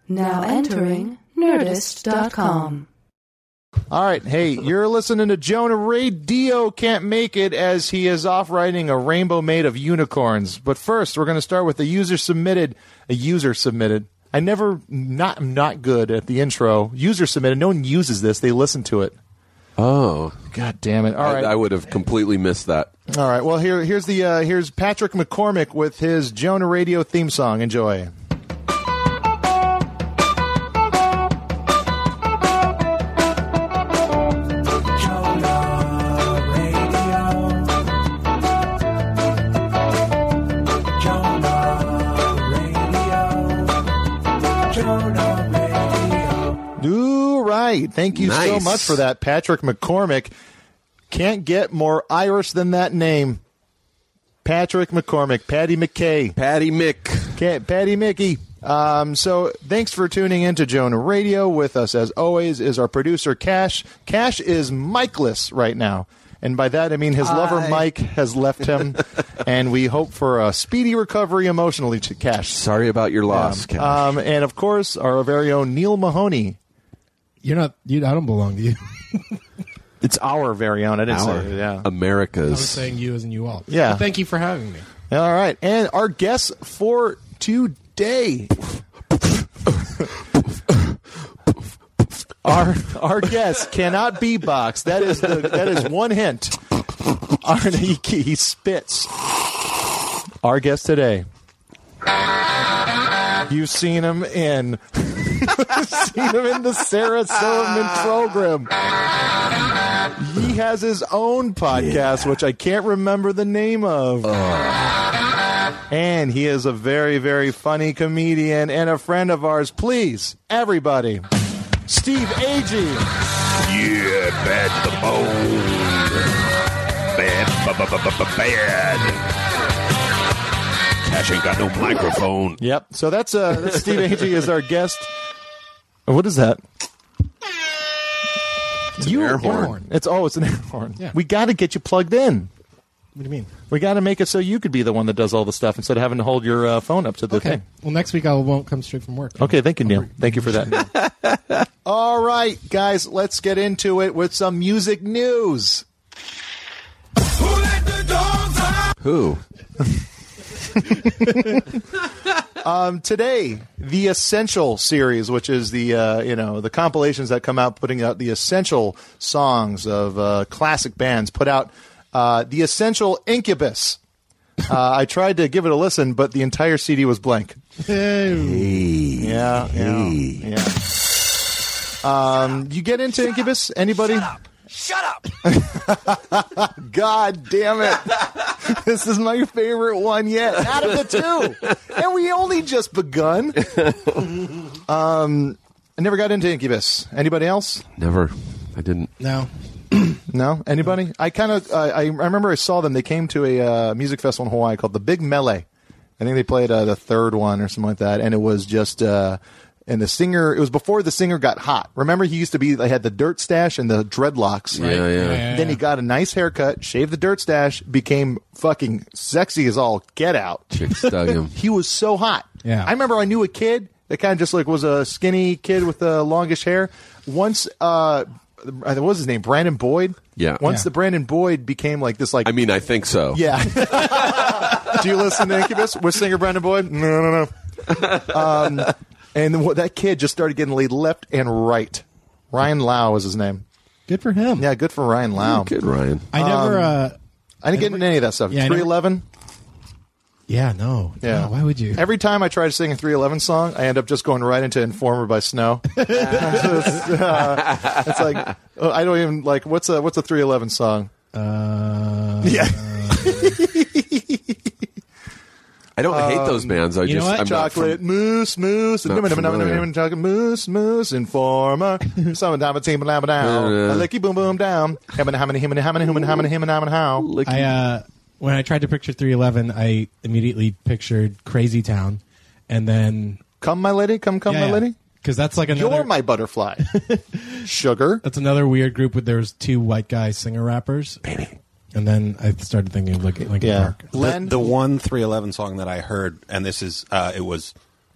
Now entering Nerdist.com. All right, hey, you're listening to Jonah Ray. Dio can't make it as he is off riding a rainbow made of unicorns. But first, we're going to start with a user submitted. I'm not good at the intro. User submitted. No one uses this. They listen to it. Oh, God damn it! All right, I would have completely missed that. All right, well here's Patrick McCormick with his Jonah Radio theme song. Enjoy. Thank you so much for that, Patrick McCormick. Can't get more Irish than that name. Patrick McCormick, Paddy McKay. Paddy Mick. Paddy Mickey. So thanks for tuning in to Jonah Radio. With us, as always, is our producer, Cash. Cash is Mikeless right now. And by that, I mean his lover, Mike, has left him. And we hope for a speedy recovery emotionally to Cash. Sorry about your loss, Cash. And, of course, our very own Neil Mahoney. I don't belong to you. It's our very own. I didn't say it. Yeah. America's. I was saying you as in you all. Yeah. But thank you for having me. All right. And our guest for today. Our guest cannot beatbox. That is one hint. He spits. Our guest today. You've seen him in the Sarah Silverman program. He has his own podcast, which I can't remember the name of. And he is a very, very funny comedian and a friend of ours. Please, everybody, Steve Agee. Yeah, bad the bone. Bad. Cash ain't got no microphone. Yep. So that's Steve Agee is our guest. What is that? It's an air horn. It's an air horn. Yeah. We got to get you plugged in. What do you mean? We got to make it so you could be the one that does all the stuff instead of having to hold your phone up to the thing. Well, next week I won't come straight from work. Okay, thank you, Neil. Thank you for that. All right, guys, let's get into it with some music news. Who? Today, the Essential series, which is the compilations that come out putting out the essential songs of classic bands, put out the Essential Incubus. I tried to give it a listen, but the entire CD was blank. Yeah. You get into Incubus? Anybody? Shut up! God damn it. This is my favorite one yet, out of the two. And we only just begun. I never got into Incubus. Anybody else? Never. I didn't. No. No? Anybody? I remember I saw them. They came to a music festival in Hawaii called the Big Melee. I think they played the third one or something like that. And it was just... and the singer, it was before the singer got hot. Remember, he used to be, they had the dirt stash and the dreadlocks. Right? Yeah. Then he got a nice haircut, shaved the dirt stash, became fucking sexy as all get out. Chicks dug him. He was so hot. Yeah. I remember I knew a kid that kind of just like was a skinny kid with the longish hair. Once, what was his name? Brandon Boyd? Yeah. Once the Brandon Boyd became like this, like. I mean, I think so. Yeah. Do you listen to Incubus? With singer Brandon Boyd? No. And that kid just started getting laid left and right. Ryan Lau was his name. Good for him. Yeah, good for Ryan Lau. Good, Ryan. I didn't get into any of that stuff. Yeah, 311? Yeah, no. Yeah. No, why would you? Every time I try to sing a 311 song, I end up just going right into Informer by Snow. It's like, I don't even, like, what's a 311 song? Yeah. I don't hate those bands. you know what? I'm Chocolate mousse, chocolate mousse, Informer. Summertime a team down, a licky boom boom down. How? When I tried to picture 311, I immediately pictured Crazy Town, and then Come my lady, come my lady. Because that's like another. You're my butterfly, sugar. That's another weird group where there's two white guy singer rappers. Baby. And then I started thinking of Linkin Park. Len? The one 311 song that I heard, and this is, it was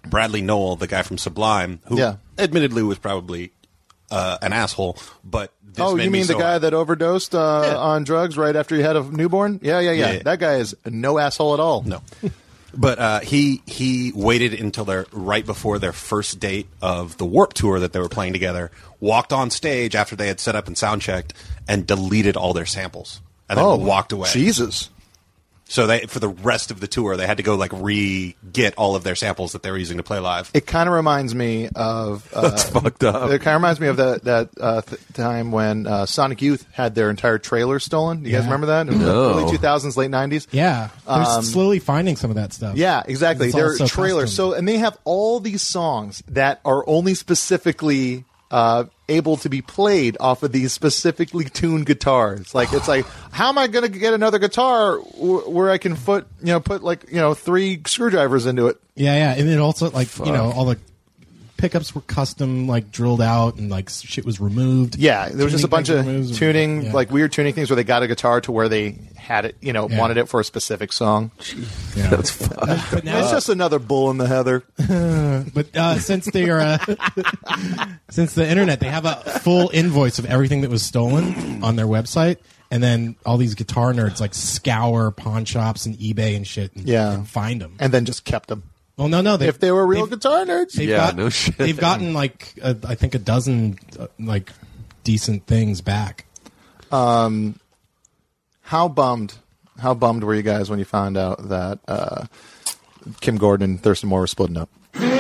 Bradley Nowell, the guy from Sublime, who admittedly was probably an asshole, but this made you mean me the so guy that overdosed on drugs right after he had a newborn? Yeah. That guy is no asshole at all. No. But he waited until right before their first date of the Warped Tour that they were playing together, walked on stage after they had set up and sound checked, and deleted all their samples, and then walked away. Jesus. So for the rest of the tour, they had to go re-get all of their samples that they were using to play live. It kind of reminds me of That's fucked up. It kind of reminds me of that time when Sonic Youth had their entire trailer stolen. You guys remember that? In the early 2000s, late 90s. Yeah, they're slowly finding some of that stuff. Yeah, exactly. It's all They're so trailers. custom. And they have all these songs that are only specifically able to be played off of these specifically tuned guitars. It's like, how am I going to get another guitar where I can put 3 screwdrivers into it? Yeah, and it also all the pickups were custom, drilled out, and shit was removed. Yeah, there was just a bunch of tuning, yeah. weird tuning things where they got a guitar to where they had it, wanted it for a specific song. Yeah. That's fucked. But now, It's just another bull in the heather. but since they are since the internet, they have a full invoice of everything that was stolen on their website, and then all these guitar nerds scour pawn shops and eBay and shit, and find them, And then just kept them. Well, no. If they were real guitar nerds. No shit. They've gotten I think a dozen decent things back. How bummed were you guys when you found out that Kim Gordon and Thurston Moore were splitting up?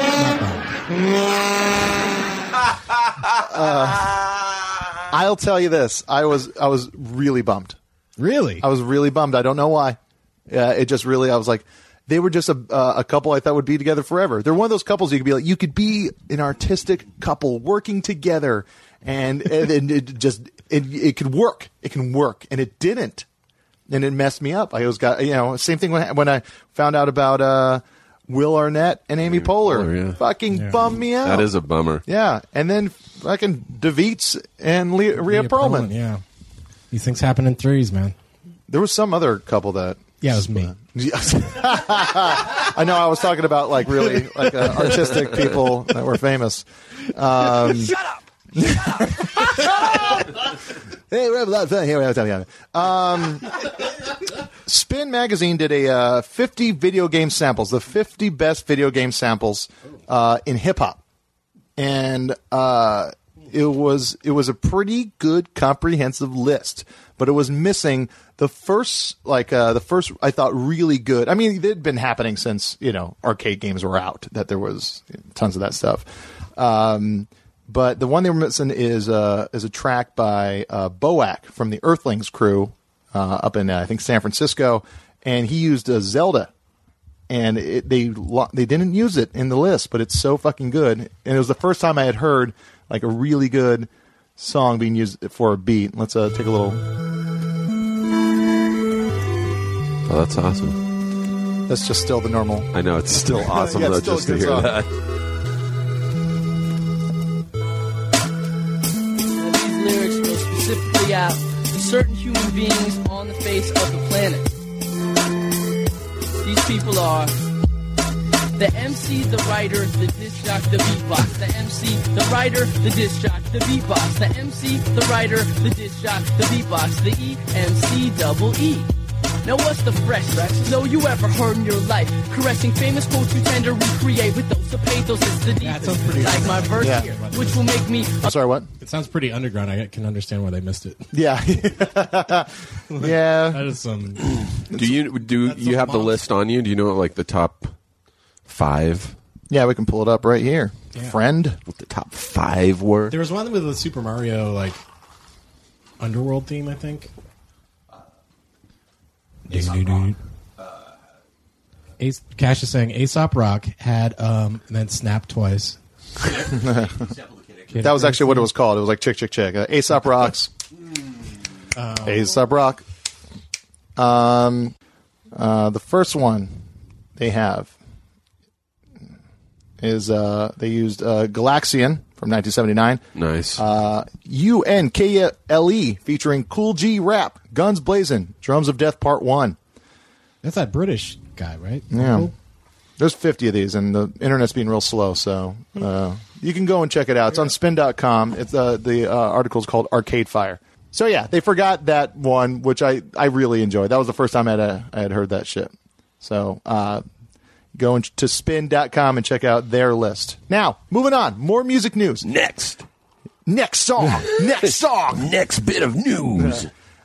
I'll tell you this: I was really bummed. Really? I was really bummed. I don't know why. It just really. I was like, they were just a couple I thought would be together forever. They're one of those couples you could be an artistic couple working together, and it could work. It can work, and it didn't, and it messed me up. I always got same thing when I found out about Will Arnett and Amy Poehler. Fucking bummed me out. That is a bummer. Yeah, and then fucking DeViets and Rhea Perlman. Yeah, these things happen in threes, man. There was some other couple that. Yeah, it was me. I know. I was talking about really artistic people that were famous. Shut up! Hey, we have a lot of fun here. We have time. Spin Magazine did a 50 video game samples, the 50 best video game samples in hip hop, and it was a pretty good comprehensive list, but it was missing the first I thought really good. I mean, it had been happening since arcade games were out, that there was tons of that stuff. But the one they were missing is a track by Boak from the Earthlings crew up in I think San Francisco, and he used Zelda, and they didn't use it in the list, but it's so fucking good, and it was the first time I had heard a really good song being used for a beat. Let's take a little. Oh, that's awesome. That's just still the normal. I know, it's still awesome Yeah, though, it's still just a to good hear song. that. These lyrics go specifically out to certain human beings on the face of the planet. These people are the MC, the writer, the disc jock, the beatbox. The MC, the writer, the disc jock, the beatbox. The MC, the writer, the disc jock, the beatbox. The EMC-double-E. Now what's the fresh? No, you ever heard in your life caressing famous quotes you tend to recreate with those of pathos. It's the deepest. sounds pretty like my verse Yeah. here, which will make me. I'm sorry, what? It sounds pretty underground. I can understand why they missed it. Yeah, yeah. That is some. Do you have the list on you? Do you know what the top 5? Yeah, we can pull it up right here. Yeah. Friend. What the top 5 were? There was one with the Super Mario underworld theme, I think. Cash is saying Aesop Rock had and then Snap twice. That was actually what it was called. It was like Chick Chick Chick. Aesop Rocks. Aesop Rock. The first one they have is they used Galaxian from 1979. Nice. UNKLE featuring Cool G Rap, Guns Blazing, Drums of Death Part 1. That's that British guy, right? Yeah. Cool. There's 50 of these, and the internet's being real slow, so you can go and check it out. It's on spin.com. It's the article's called Arcade Fire. So yeah, they forgot that one, which I really enjoyed. That was the first time I had heard that shit. So go to spin.com and check out their list. Now, moving on. More music news. Next song. Next song. Next bit of news.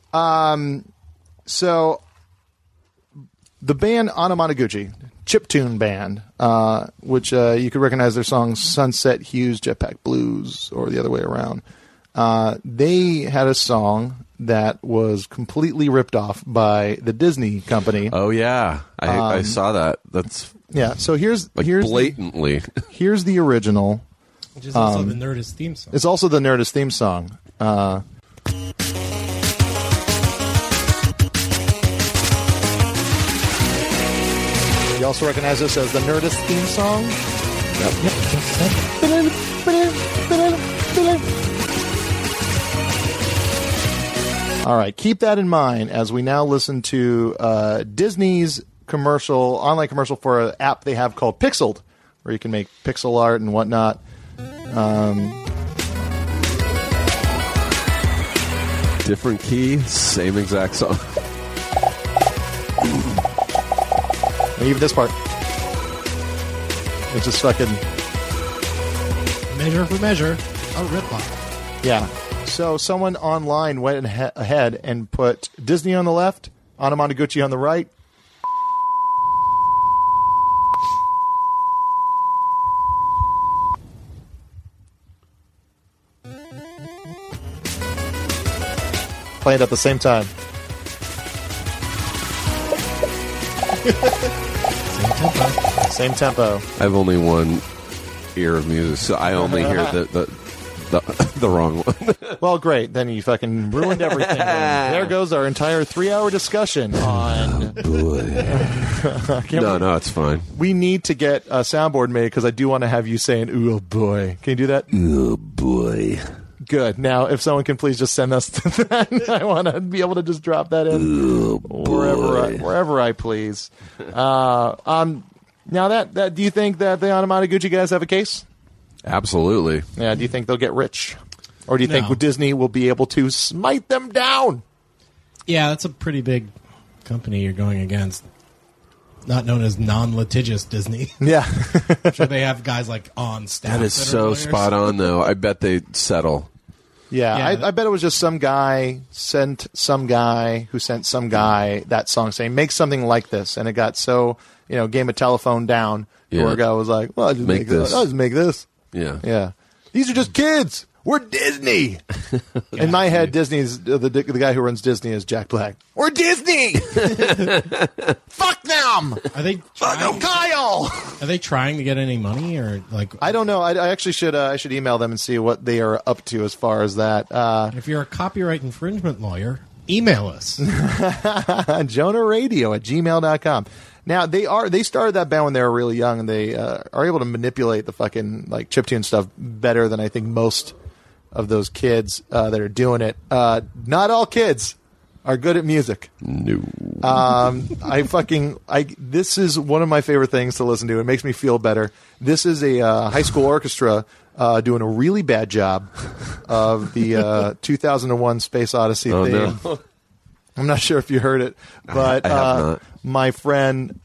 So the band Anamanaguchi, chiptune band, which you could recognize their songs Sunset Hues, Jetpack Blues, or the other way around. They had a song that was completely ripped off by the Disney company. Oh yeah, I saw that. That's So here's blatantly. Here's the original, which is also the Nerdist theme song. It's also the Nerdist theme song. You also recognize this as the Nerdist theme song? All right, keep that in mind as we now listen to Disney's online commercial for an app they have called Pixeled, where you can make pixel art and whatnot. Different key, same exact song. Even this part. It's just fucking... Measure for measure, a rip-off. Yeah. So someone online went ahead and put Disney on the left, Anamanaguchi on the right. Playing at the same time. Same tempo. I have only one ear of music, so I only hear the wrong one. Well, great. Then you fucking ruined everything. There goes our entire 3-hour discussion on... No, it's fine. We need to get a soundboard made because I do want to have you saying, "Ooh, boy." Can you do that? Oh, boy. Good. Now, if someone can please just send us to that, I want to be able to just drop that in wherever I please. Now, that do you think that the Anamanaguchi guys have a case? Absolutely. Yeah. Do you think they'll get rich, or do you think Disney will be able to smite them down? Yeah, that's a pretty big company you're going against. Not known as non-litigious Disney. Yeah. Sure, they have guys like on staff. That is so spot on, though. I bet they'd settle. Yeah, I bet it was just some guy sent some guy who sent some guy that song saying, make something like this. And it got so, Game of Telephone down, where a guy was like, well, I'll just make this. I'll just make this. Yeah. Yeah. These are just kids. We're Disney. In my head, Disney's the guy who runs Disney is Jack Black. We're Disney. Fuck them. Are they trying, Kyle? Are they trying to get any money or like? I don't know. I actually should email them and see what they are up to as far as that. If you're a copyright infringement lawyer, email us. JonahRadio@gmail.com. Now they started that band when they were really young, and they are able to manipulate the fucking like chiptune stuff better than I think most of those kids that are doing it. Not all kids are good at music. No. This is one of my favorite things to listen to. It makes me feel better. This is a high school orchestra doing a really bad job of the 2001 Space Odyssey theme. No. I'm not sure if you heard it, but my friend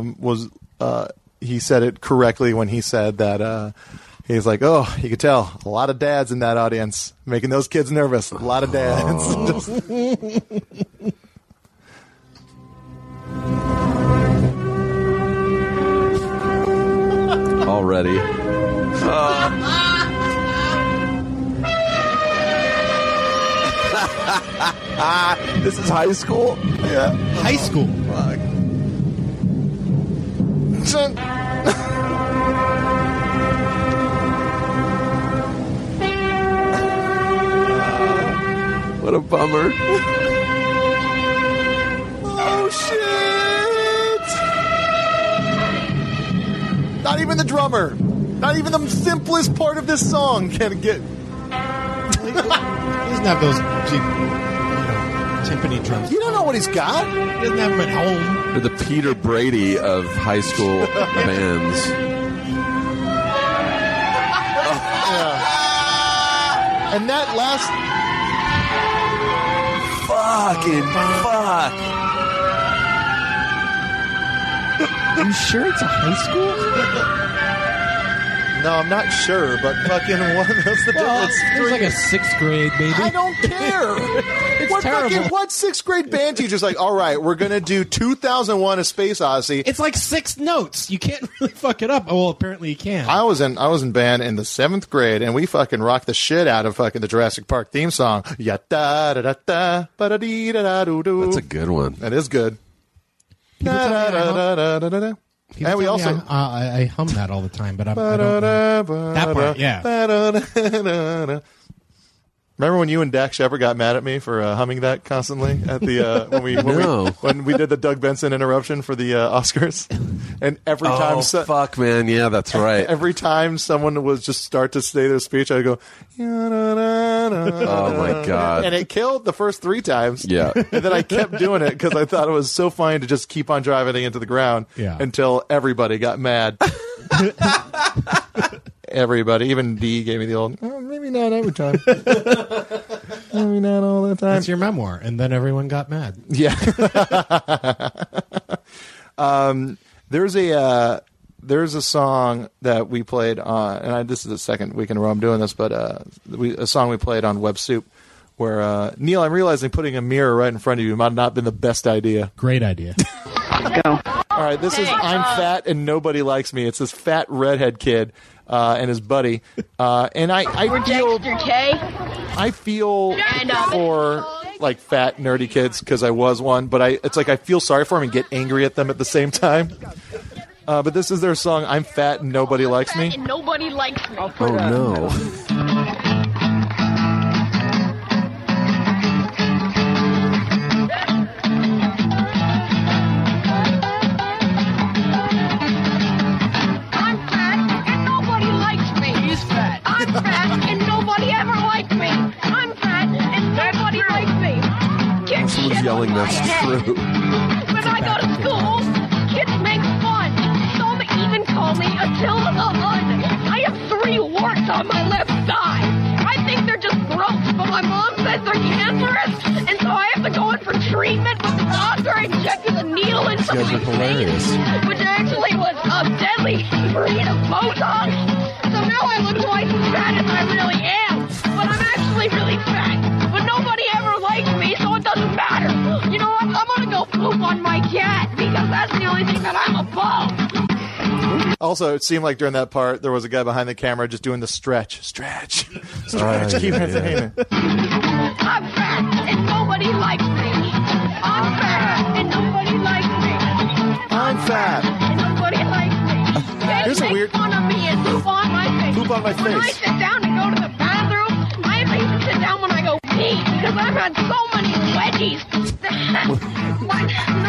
he said it correctly when he said that he's like, oh, you could tell a lot of dads in that audience making those kids nervous. A lot of dads. Already. This is high school? Yeah. High school. What a bummer. Oh, shit! Not even the drummer. Not even the simplest part of this song can get... He doesn't have those timpani drums. You don't know what he's got? He doesn't have them at home. You're the Peter Brady of high school bands. And that last... Fucking fuck. Are you sure it's a high school? No, I'm not sure, but fucking what's the difference? It was like a 6th grade, maybe. I don't care. It's terrible. What 6th grade band teacher's like, all right, we're going to do 2001 A Space Odyssey. It's like 6 notes. You can't really fuck it up. Oh, well, apparently you can. I was in band in the 7th grade, and we fucking rocked the shit out of fucking the Jurassic Park theme song. Ya da da da da ba da dee da da doo doo. That's a good one. That is good. People tell me Da-da-da-da-da-da-da. And we also I hum that all the time, but I don't know. That part, yeah. Remember when you and Dak Shepard got mad at me for humming that constantly at the when we did the Doug Benson interruption for the Oscars, and every time fuck, man, yeah, that's right. Every time someone would just start to say their speech, I'd go, oh my god, and it killed the first 3 times. Yeah, and then I kept doing it because I thought it was so funny to just keep on driving it into the ground until everybody got mad. Everybody, even D gave me the old, maybe not every time. Maybe not all the time. That's your memoir, and then everyone got mad. Yeah. There's a song that we played on, and this is the second week in a row I'm doing this, but a song we played on Web Soup where, Neil, I'm realizing putting a mirror right in front of you might not have been the best idea. Great idea. Go. All right, this is I'm Fat and Nobody Likes Me. It's this fat redhead kid and his buddy. And I feel for like fat nerdy kids because I was one, but it's like I feel sorry for them and get angry at them at the same time. But this is their song, I'm Fat and Nobody Likes Me. And nobody likes me. Oh no. I'm fat and nobody ever liked me. I'm fat and nobody likes me. Someone's yelling that's true. When I go to school, kids make fun. Some even call me Attila the Hun. I have 3 warts on my left thigh. I think they're just gross, but my mom says they're cancerous, and so I have to go in for treatment, but the doctor injected a needle into my face, which actually was a deadly breed of Botox. So now I look twice as fat as I really am. But I'm actually really fat. But nobody ever likes me, so it doesn't matter. You know what? I'm gonna go poop on my cat, because that's the only thing that I'm above. Also, it seemed like during that part, there was a guy behind the camera just doing the stretch. Keep saying it. I'm fat, and nobody likes me. I'm fat, and nobody likes me. I'm fat. And nobody likes me. Here's a weird... fun of me and poop on my face. Poop on my When I face. sit down to go to the bathroom, I even sit down when I go pee because I've had so many wedgies. My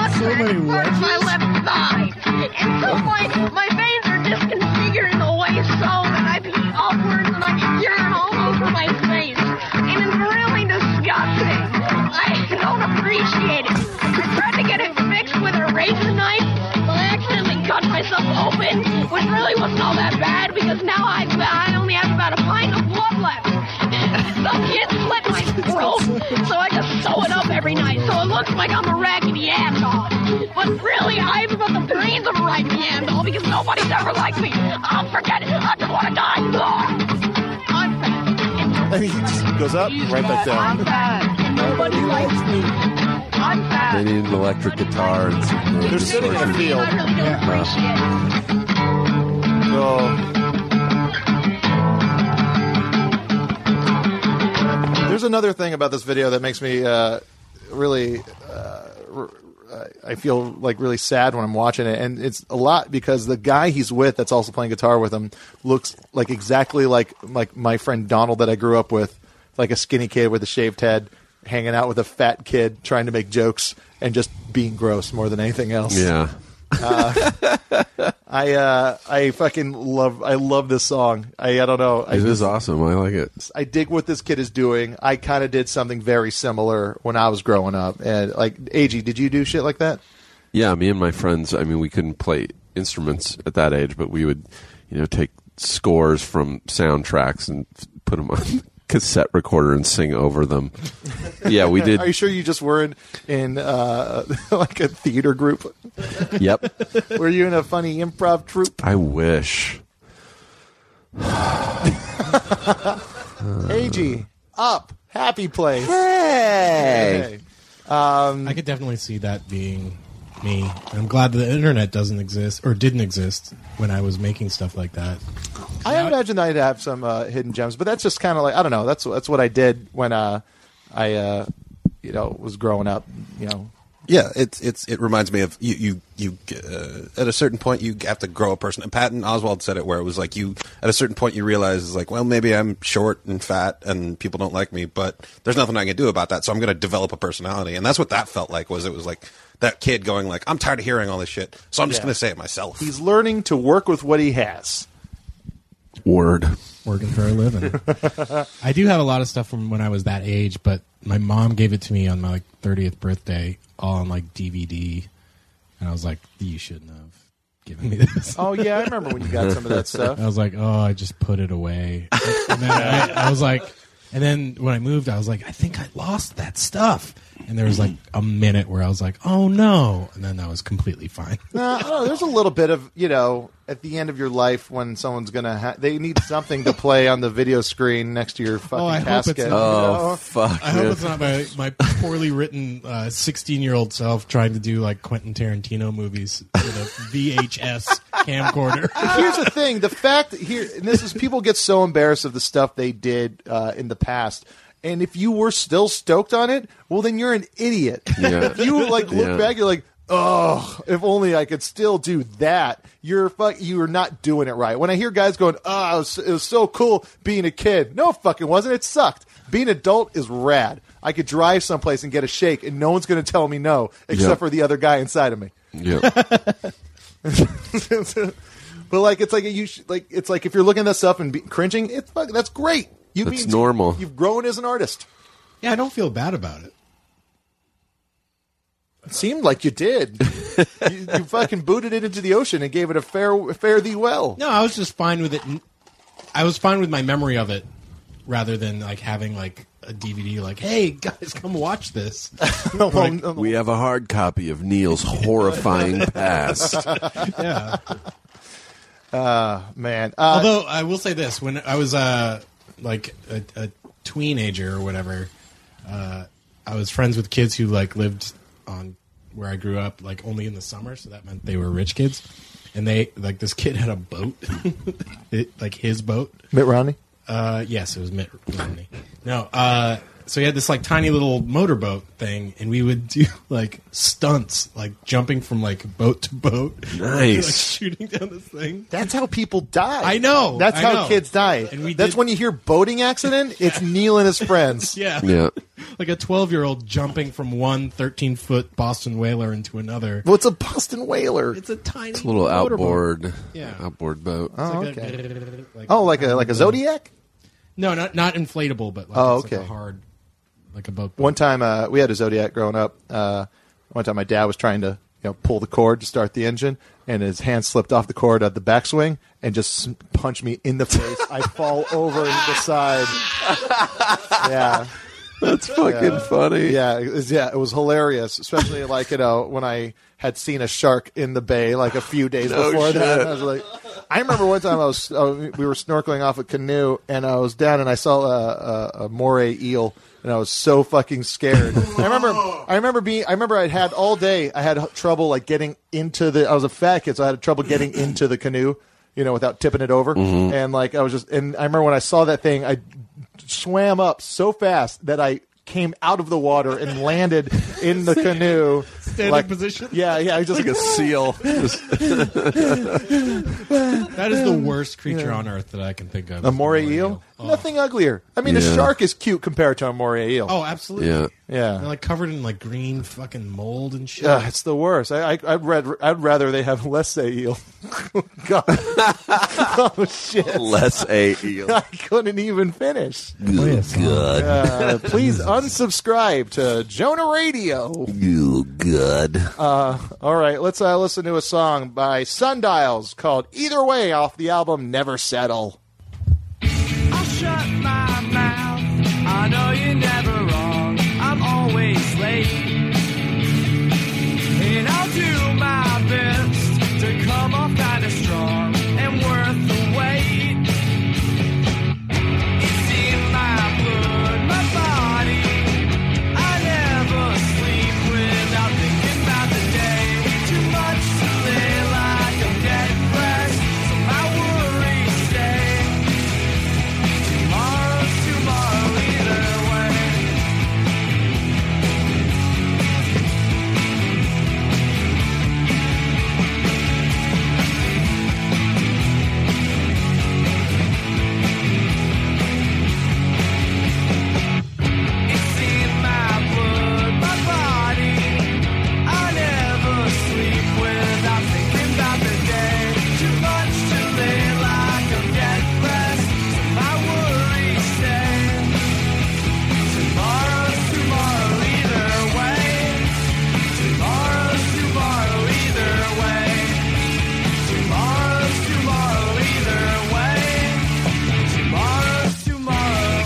left thigh. And so my veins are disconfigured in a way so that I pee upwards and I get urine all over my face. And it's really disgusting. I don't appreciate it. I tried to get it fixed with a razor knife, but I accidentally cut myself open, which really wasn't all that bad because now I only have about a pint of blood left. Some kid slit my throat, so I just sew it up every night, so it looks like I'm a Raggedy Ann doll. But really, I've got the brains of a Raggedy Ann doll because nobody's ever liked me. I'll forget it. I just want to die. I'm fat. And he just goes up, right back down. I'm fat. And nobody likes me. I'm fat. They need an electric guitar and some They're sitting in a field. I really don't appreciate it. There's another thing about this video that makes me really... I feel like really sad when I'm watching it, and it's a lot because the guy he's with that's also playing guitar with him looks like exactly like my friend Donald that I grew up with, like a skinny kid with a shaved head hanging out with a fat kid trying to make jokes and just being gross more than anything else. Yeah. I fucking love this song. I don't know. It is awesome. I like it. I dig what this kid is doing. I kind of did something very similar when I was growing up. And like, AG, did you do shit like that? Yeah, me and my friends, I mean, we couldn't play instruments at that age, but we would, take scores from soundtracks and put them on cassette recorder and sing over them. Yeah, we did. Are you sure you just were in like a theater group? Yep. Were you in a funny improv troupe? I wish. AG, up, happy place. Hey! I could definitely see that being me. I'm glad the internet doesn't exist or didn't exist when I was making stuff like that. I imagine I'd have some hidden gems, but that's just kind of like, I don't know. That's what I did when I was growing up. Yeah, it reminds me of you at a certain point you have to grow a person. And Patton Oswalt said it where it was like at a certain point you realize it's like, well, maybe I'm short and fat and people don't like me, but there's nothing I can do about that. So I'm going to develop a personality, and that's what that felt like. It was like that kid going like, I'm tired of hearing all this shit, so I'm just going to say it myself. He's learning to work with what he has. Word. Working for a living. I do have a lot of stuff from when I was that age, but my mom gave it to me on my 30th birthday, all on DVD, and I was like, you shouldn't have given me this. Oh yeah, I remember when you got some of that stuff. I was like, I just put it away. And then I was like, and then when I moved, I was like, I think I lost that stuff. And there was like a minute where I was like, oh no, and then that was completely fine. There's a little bit of, at the end of your life when someone's going to they need something to play on the video screen next to your fucking casket. Fuck. I hope it's not my poorly written 16-year-old self trying to do like Quentin Tarantino movies with a VHS camcorder. Here's the thing. The fact here, and this is, people get so embarrassed of the stuff they did in the past. And if you were still stoked on it, well, then you're an idiot. Yeah. If you look back, you're like, oh, if only I could still do that. You're not doing it right. When I hear guys going, it was so cool being a kid. No, it fucking wasn't. It sucked. Being an adult is rad. I could drive someplace and get a shake, and no one's going to tell me no, except for the other guy inside of me. Yep. But it's like if you're looking at that stuff and cringing, that's great. That's normal. You've grown as an artist. Yeah, I don't feel bad about it. It seemed like you did. you fucking booted it into the ocean and gave it a fare thee well. No, I was just fine with it. I was fine with my memory of it, rather than like having like a DVD. Like, hey guys, come watch this. We have a hard copy of Neil's horrifying past. Yeah. Man. Although I will say this: when I was like a teenager or whatever, I was friends with kids who like lived on where I grew up, like only in the summer, so that meant they were rich kids. And they like this kid had a boat, like his boat. Mitt Romney? Yes, it was Mitt Romney. No, so he had this like tiny little motorboat thing, and we would do like stunts, like jumping from like boat to boat, Nice, like shooting down this thing. That's how people die. I know. That's how kids die. And that's when you hear boating accident. It's Neil and his friends. Yeah, like a 12-year-old jumping from one 13-foot Boston whaler into another. What's a Boston whaler? It's a tiny, it's a little motorboat. outboard boat. Oh, It's like okay. Like a Zodiac. No, not inflatable, but like it's like a hard, like a boat. One time we had a Zodiac growing up. One time my dad was trying to pull the cord to start the engine, and his hand slipped off the cord at the backswing and just punched me in the face. I fall over the side. Yeah. That's fucking funny. Yeah, it was hilarious, especially like when I had seen a shark in the bay like a few days before that. I was like, I remember one time we were snorkeling off a canoe, and I was down and I saw a moray eel, and I was so fucking scared. I remember I had all day. I had trouble like getting into I was a fat kid, so I had trouble getting into the canoe, without tipping it over. Mm-hmm. And like I remember when I saw that thing, I swam up so fast that I came out of the water and landed in the canoe. standing position. Yeah, just like a seal. That is the worst creature on earth that I can think of. A moray eel? Oh. Nothing uglier. I mean, a shark is cute compared to a moray eel. Oh, absolutely. Yeah. Yeah. They're like covered in like green fucking mold and shit. It's the worst. I'd rather they have less eel. God. Oh shit. Less a eel. I couldn't even finish. Good. Please unsubscribe to Jonah Radio. Good. All right, let's listen to a song by Sundials called "Either Way" off the album Never Settle. I'll shut my mouth. I know you're never wrong. I'm always late. And I'll do my best to come off kind of strong and worth the wait. It's in my blood, my body. I never sleep without thinking about the day. Too much to lay like I'm dead fresh. So my worries stay. Tomorrow's tomorrow either way. It's in my blood, my body. I never sleep without thinking about the day. Too much to lay like I'm dead rest. So my worries stay. Tomorrow's tomorrow either way. Tomorrow's tomorrow either way. Tomorrow's tomorrow either way. Tomorrow's tomorrow.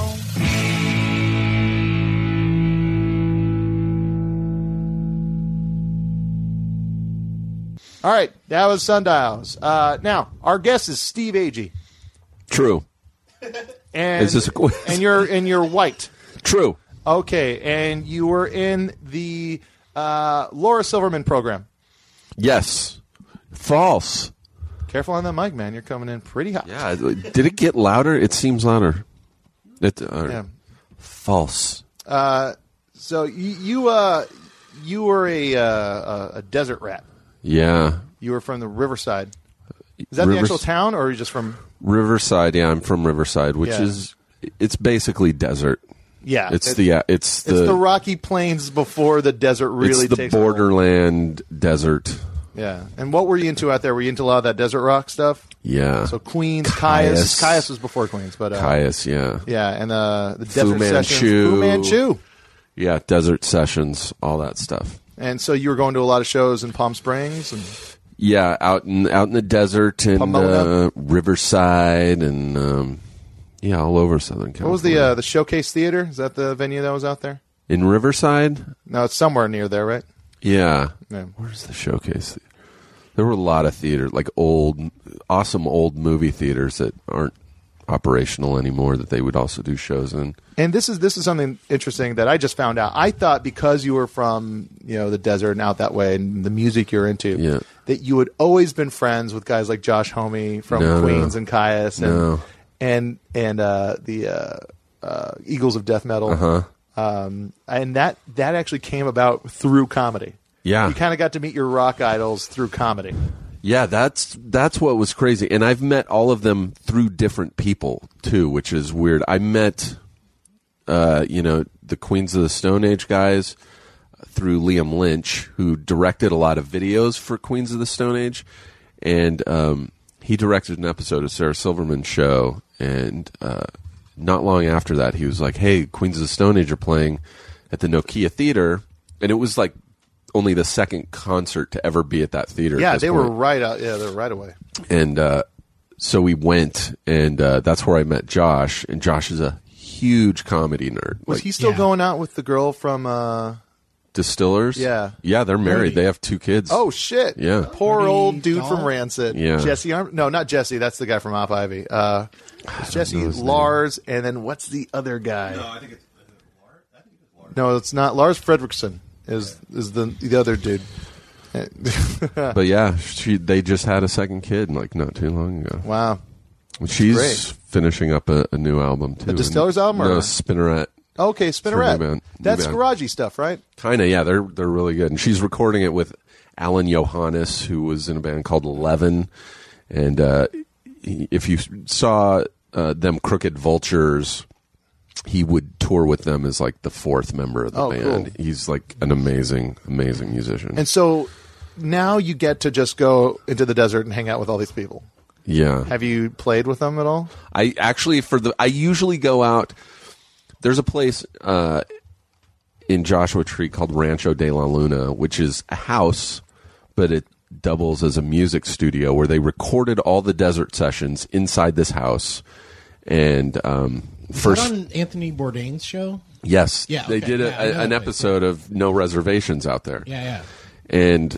All right, that was Sundials. Now, our guest is Steve Agee. True. And, Is this a quiz? and you're white. True. Okay, and you were in the Laura Silverman program. Yes. False. Careful on that mic, man. You're coming in pretty hot. Yeah. Did it get louder? It seems louder. Yeah. False. So you were a desert rat. Yeah. You were from the Riverside. Is that the actual town, or are you just from? Riverside? Yeah, I'm from Riverside, which Yeah. is it's basically desert. Yeah, It's the Rocky Plains before the desert really it's the takes hold. borderland desert. Yeah, and what were you into out there? Were you into a lot of that desert rock stuff? Yeah. So Queens, Caius. Caius was before Queens, but Caius, yeah. yeah, and the Fu desert sessions, Manchu. Fu Manchu. Yeah, desert sessions, all that stuff. And so you were going to a lot of shows in Palm Springs, and Yeah, out in the desert and Pomona. Riverside and yeah, all over Southern California. what was the Showcase Theater? Is that the venue that was out there? in Riverside? No, it's somewhere near there, right? Yeah. Yeah. Where's the Showcase? There were a lot of theaters, like awesome old movie theaters that aren't operational anymore that they would also do shows in. And this is something interesting that I just found out. I thought because you were from the desert and out that way, and the music you're into, Yeah. that you had always been friends with guys like Josh Homme from No, Queens no. and Caius No. and the Eagles of Death Metal. And that actually came about through comedy. Yeah. You kind of got to meet your rock idols through comedy. Yeah, that's what was crazy. And I've met all of them through different people too, which is weird. I met the Queens of the Stone Age guys through Liam Lynch, who directed a lot of videos for Queens of the Stone Age, and he directed an episode of Sarah Silverman's show. And not long after that, he was like, "Hey, Queens of the Stone Age are playing at the Nokia Theater," and it was like only the second concert to ever be at that theater. Yeah, at this they point. were right out. Yeah, they were right away. And so we went, and that's where I met Josh. And Josh is a huge comedy nerd. Was Like, he still going out with the girl from? Distillers? Yeah. Yeah, they're married. They have 2 kids. Oh shit! Yeah. poor Ernie old dude Dahl? from Rancid. Yeah. Jesse. No, not Jesse. That's the guy from Op Ivy. It's Jesse, know his name. Lars, and then what's the other guy? No, I think it's Lars. No, it's not. Lars Fredrickson is the other dude. But yeah, they just had a second kid like not too long ago. Wow. She's great. finishing up a new album too. The Distillers album, or- No, Spinneret. Okay, Spinneret. New band. That's garagey stuff, right? Kind of, yeah. They're really good, and she's recording it with Alan Johannes, who was in a band called 11. And if you saw them Crooked Vultures, he would tour with them as like the fourth member of the band. Cool. He's like an amazing musician. And so now you get to just go into the desert and hang out with all these people. Yeah. Have you played with them at all? I actually I usually go out. There's a place in Joshua Tree called Rancho de la Luna, which is a house, but it doubles as a music studio where they recorded all the desert sessions inside this house. And First on Anthony Bourdain's show? Yes. Yeah, They okay. did an episode of No Reservations out there. Yeah. And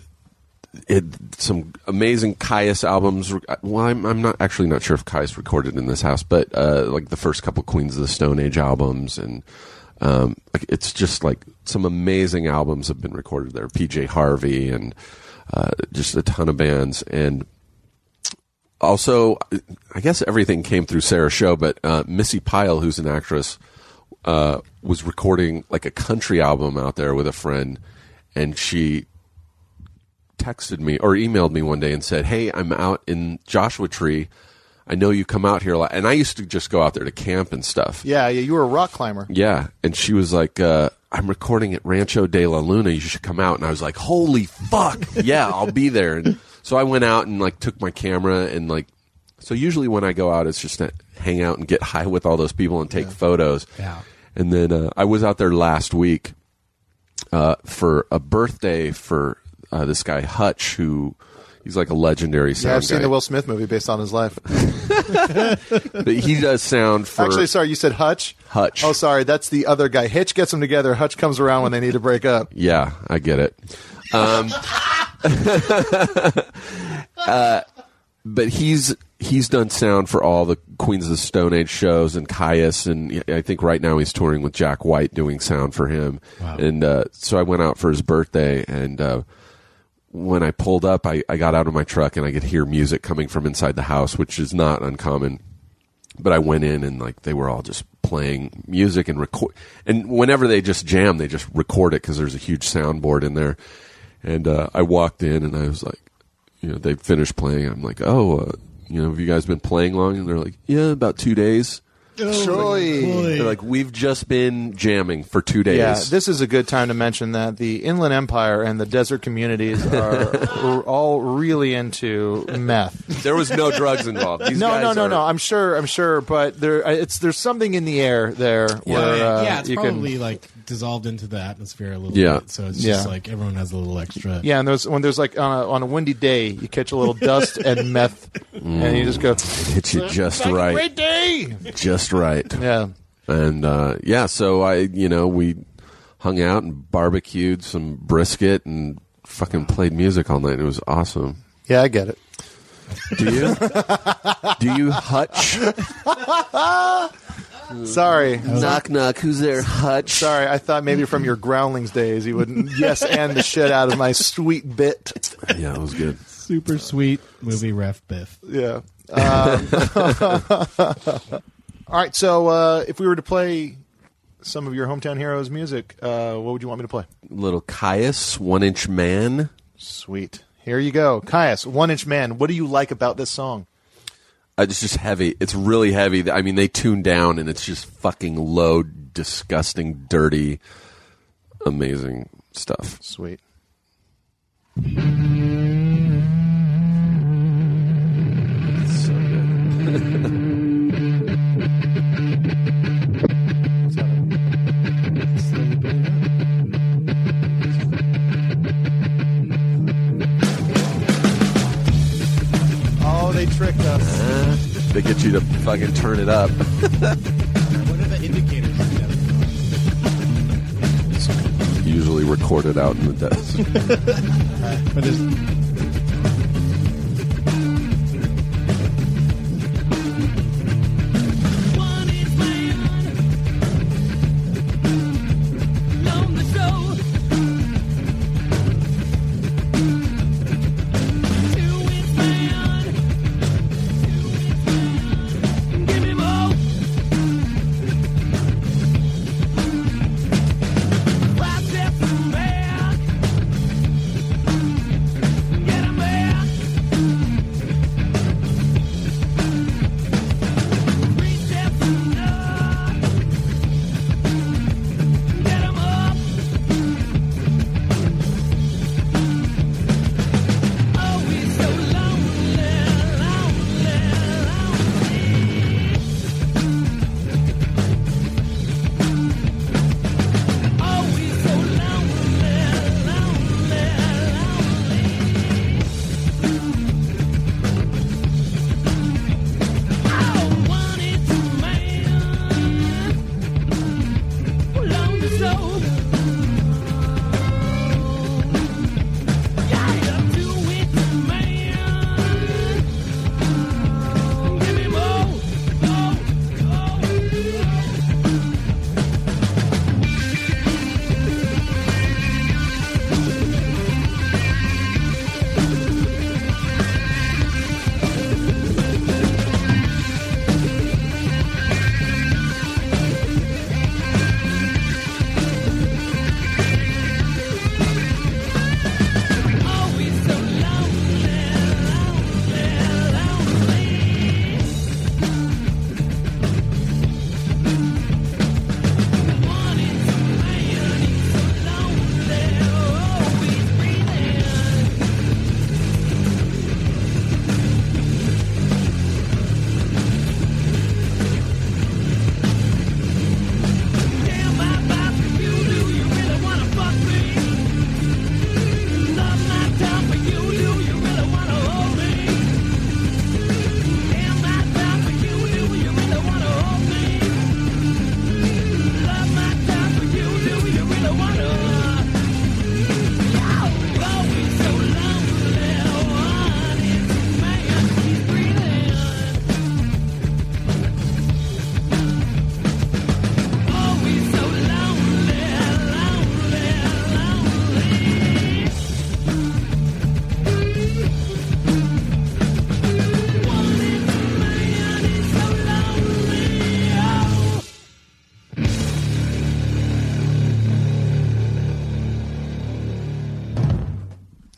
some amazing Caius albums. Well, I'm not sure if Caius recorded in this house, but like the first couple Queens of the Stone Age albums, and it's just like some amazing albums have been recorded there. PJ Harvey and just a ton of bands. And also, I guess everything came through Sarah's show, but Missy Pyle, who's an actress, was recording like a country album out there with a friend, and she texted me or emailed me one day and said, "Hey, I'm out in Joshua Tree. I know you come out here a lot." And I used to just go out there to camp and stuff. Yeah, you were a rock climber. Yeah. And she was like, "I'm recording at Rancho de la Luna. You should come out." And I was like, "Holy fuck. Yeah, I'll be there." And so I went out and like took my camera and like, so usually when I go out, it's just to hang out and get high with all those people and take photos. Yeah. And then I was out there last week for a birthday for this guy Hutch, who he's like a legendary sound I've seen guy. the Will Smith movie based on his life. But he does sound for... Actually, sorry, you said Hutch? Hutch. Oh, sorry, that's the other guy. Hitch gets them together. Hutch comes around when they need to break up. Yeah, I get it. But he's done sound for all the Queens of the Stone Age shows and Caius, and I think right now he's touring with Jack White doing sound for him. Wow. And so I went out for his birthday, and when I pulled up, I got out of my truck and I could hear music coming from inside the house, which is not uncommon. But I went in and like they were all just playing music and record. And whenever they just jam, they just record it because there's a huge soundboard in there. And I walked in and I was like, they finished playing. I'm like, have you guys been playing long? And they're like, yeah, about 2 days. They're like, we've just been jamming for 2 days. Yeah, this is a good time to mention that the Inland Empire and the desert communities are all really into meth. There was no drugs involved. These guys No. are- I'm sure, but there's something in the air there where it's you probably can. like dissolved into the atmosphere a little Yeah. bit. So it's just like everyone has a little extra. Yeah, and when there's like on a windy day, you catch a little dust and meth, and you just go. Hit you just right. Great day. Just right. Yeah. And so we hung out and barbecued some brisket and fucking played music all night. It was awesome. Yeah, I get it. Do you? Do you, Hutch? Sorry. Knock, knock. Who's there, Hutch? Sorry, I thought maybe from your Groundlings days you would yes and the shit out of my sweet bit. Yeah, it was good. Super sweet movie ref Biff. Yeah. All right, so if we were to play some of your Hometown Heroes music, what would you want me to play? Little Caius, 1 Inch Man. Sweet. Here you go. Caius, 1 Inch Man. What do you like about this song? It's just heavy. It's really heavy. I mean, they tune down and it's just fucking low, disgusting, dirty, amazing stuff. Sweet. So good. Oh, they tricked us. They get you to fucking turn it up. What are the indicators? Usually recorded out in the desert. But there's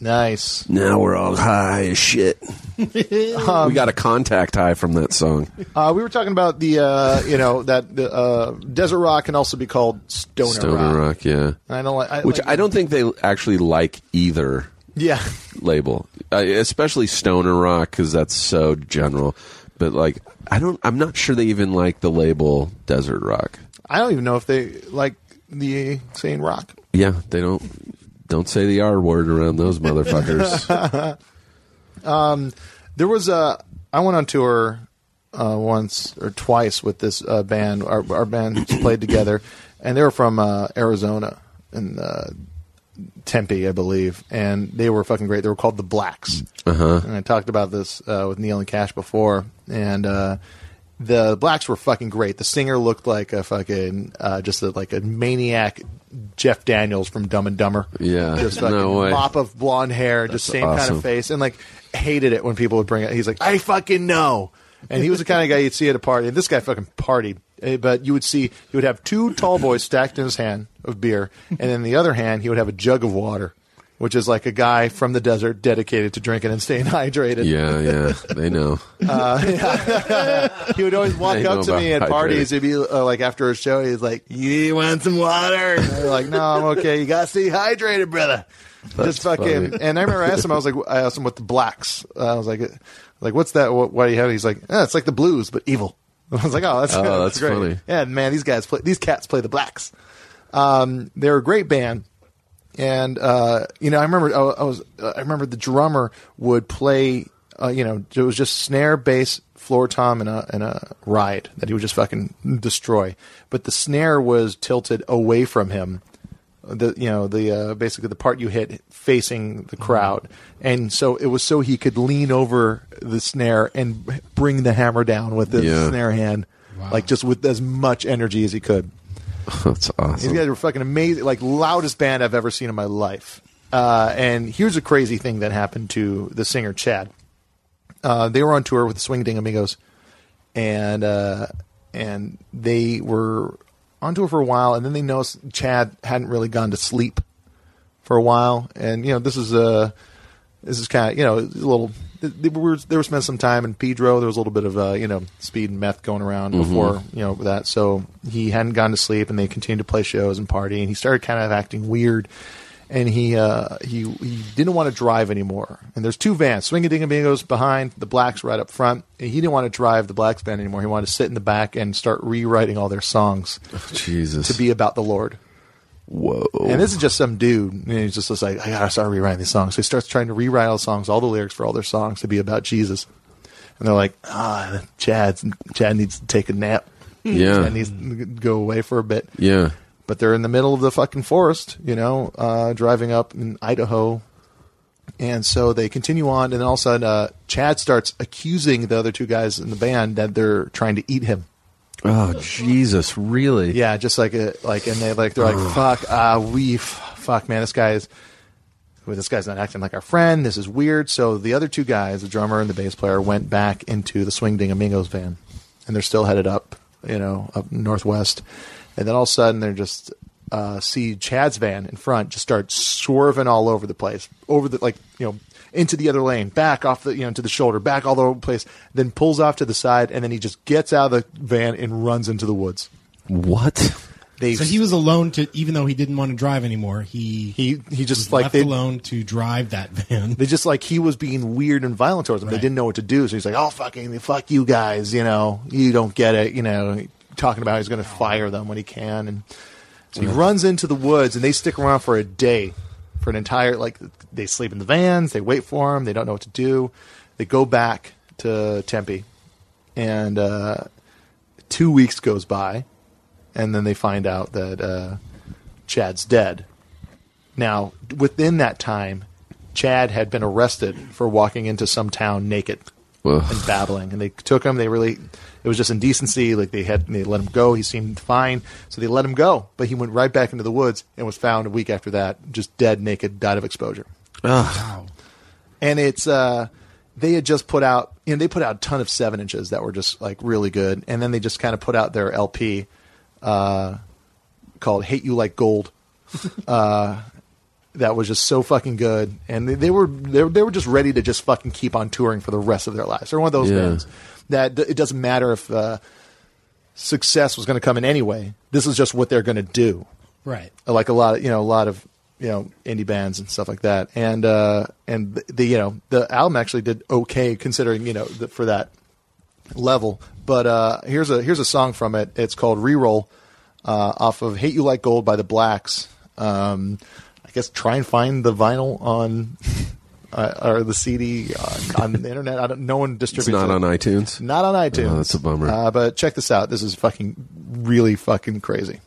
Nice. Now we're all high as shit. We got a contact high from that song. We were talking about the desert rock can also be called stoner rock. Yeah. I don't like, I don't think they actually like either Yeah. label, especially stoner rock because that's so general. But like, I'm not sure they even like the label desert rock. I don't even know if they like the saying rock. Yeah, they don't say the R word around those motherfuckers. There was I went on tour once or twice with this band. Our band played together, and they were from Arizona and Tempe, I believe, and they were fucking great. They were called the Blacks. And I talked about this with Neil and Cash before, and the Blacks were fucking great. The singer looked like a fucking like a maniac Jeff Daniels from Dumb and Dumber. Yeah, just fucking no way. mop of blonde hair, just same kind awesome. of face, and like hated it when people would bring it. He's like, I fucking know. And he was the kind of guy you'd see at a party. And this guy fucking partied. But you would see, he would have 2 tall boys stacked in his hand of beer. And in the other hand, he would have a jug of water, which is like a guy from the desert dedicated to drinking and staying hydrated. Yeah, they know. He would always walk They know up to me at about parties. He'd be like, after a show, he's like, you want some water? And I'd be like, no, I'm okay. You got to stay hydrated, brother. Just fucking. funny. And I remember I asked him, I asked him what the Blacks. I was like, what's that? What do you have? He's like, it's like the Blues, but evil. I was like, that's great. Funny. Yeah, man, these cats play the Blacks. They're a great band. And I remember I remember the drummer would play. It was just snare, bass, floor tom, and a ride that he would just fucking destroy. But the snare was tilted away from him. Basically the part you hit facing the crowd, and so it was so he could lean over the snare and bring the hammer down with the snare hand, like just with as much energy as he could. That's awesome. These guys were fucking amazing, like loudest band I've ever seen in my life. And here's a crazy thing that happened to the singer Chad. They were on tour with the Swing Ding Amigos, and they were on tour for a while, and then they noticed Chad hadn't really gone to sleep for a while. And this is kind of a little. They were spending some time in Pedro. There was a little bit of speed and meth going around before that. So he hadn't gone to sleep, and they continued to play shows and party. And he started kind of acting weird, and he didn't want to drive anymore. And there's 2 vans, Swing Ding Amigos behind, the Blacks right up front. And he didn't want to drive the Blacks band anymore. He wanted to sit in the back and start rewriting all their songs Jesus. to be about the Lord. Whoa. And this is just some dude. And he's just like, I gotta start rewriting these songs. So he starts trying to rewrite all the songs, all the lyrics for all their songs to be about Jesus. And they're like, Chad needs to take a nap. Yeah. Chad needs to go away for a bit. Yeah. But they're in the middle of the fucking forest, driving up in Idaho. And so they continue on, and all of a sudden, Chad starts accusing the other 2 guys in the band that they're trying to eat him. Oh, Jesus, really? Yeah, just and they're like, fuck, man, this guy's not acting like our friend. This is weird. So the other 2 guys, the drummer and the bass player, went back into the Swing Ding Amigos van, and they're still headed up northwest. And then all of a sudden, they're just see Chad's van in front just start swerving all over the place, into the other lane, back off the to the shoulder, back all over the place, then pulls off to the side, and then he just gets out of the van and runs into the woods. What? So he was alone even though he didn't want to drive anymore. He just was left alone to drive that van. They just he was being weird and violent towards them. Right. They didn't know what to do, so he's like, "Oh, fuck you guys, you don't get it," talking about he's going to fire them when he can, and so he runs into the woods, and they stick around for a day, for an entire they sleep in the vans, they wait for him, they don't know what to do, they go back to Tempe, and 2 weeks goes by. And then they find out that Chad's dead. Now, within that time, Chad had been arrested for walking into some town naked and babbling. And they took him. It was just indecency. They let him go. He seemed fine, so they let him go. But he went right back into the woods and was found a week after that, just dead, naked, died of exposure. Wow. And it's they had just put out, they put out a ton of 7-inches that were just really good, and then they just kind of put out their LP. Called "Hate You Like Gold." that was just so fucking good, and they were just ready to just fucking keep on touring for the rest of their lives. They're one of those bands that it doesn't matter if success was going to come in anyway. This is just what they're going to do, Right. like a lot of indie bands and stuff like that. And the album actually did okay considering for that level. But here's a song from it. It's called Reroll, off of Hate You Like Gold by the Blacks. I guess try and find the vinyl on or the CD on the internet. No one distributes it. It's not on iTunes? Not on iTunes. Oh, that's a bummer. But check this out. This is really fucking crazy.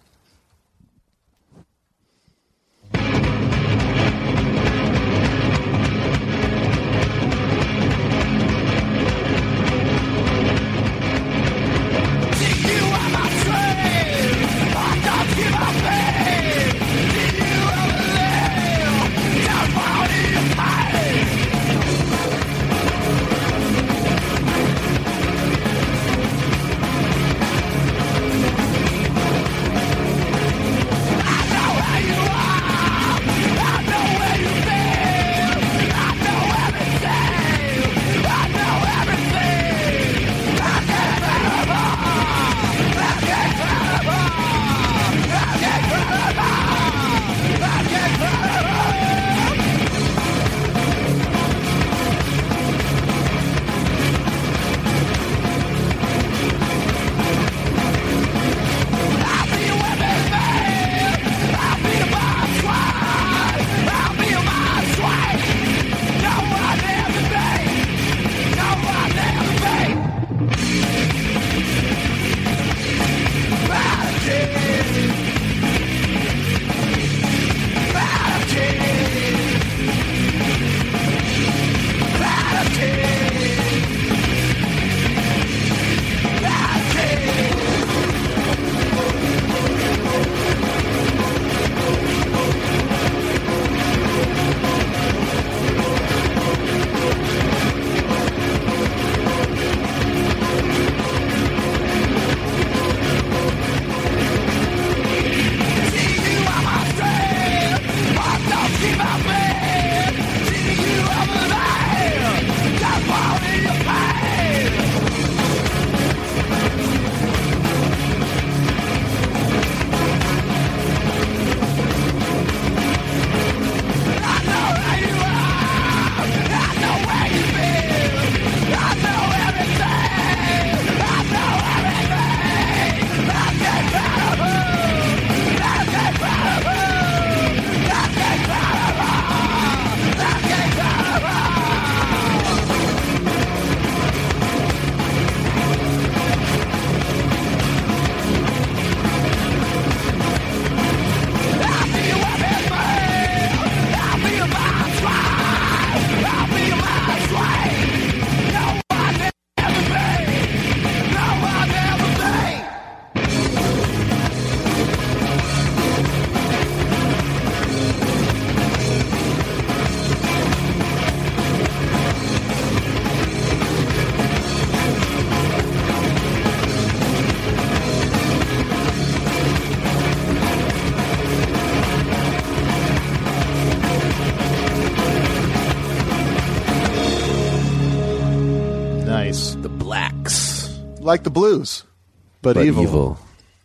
Like the Blues, but evil.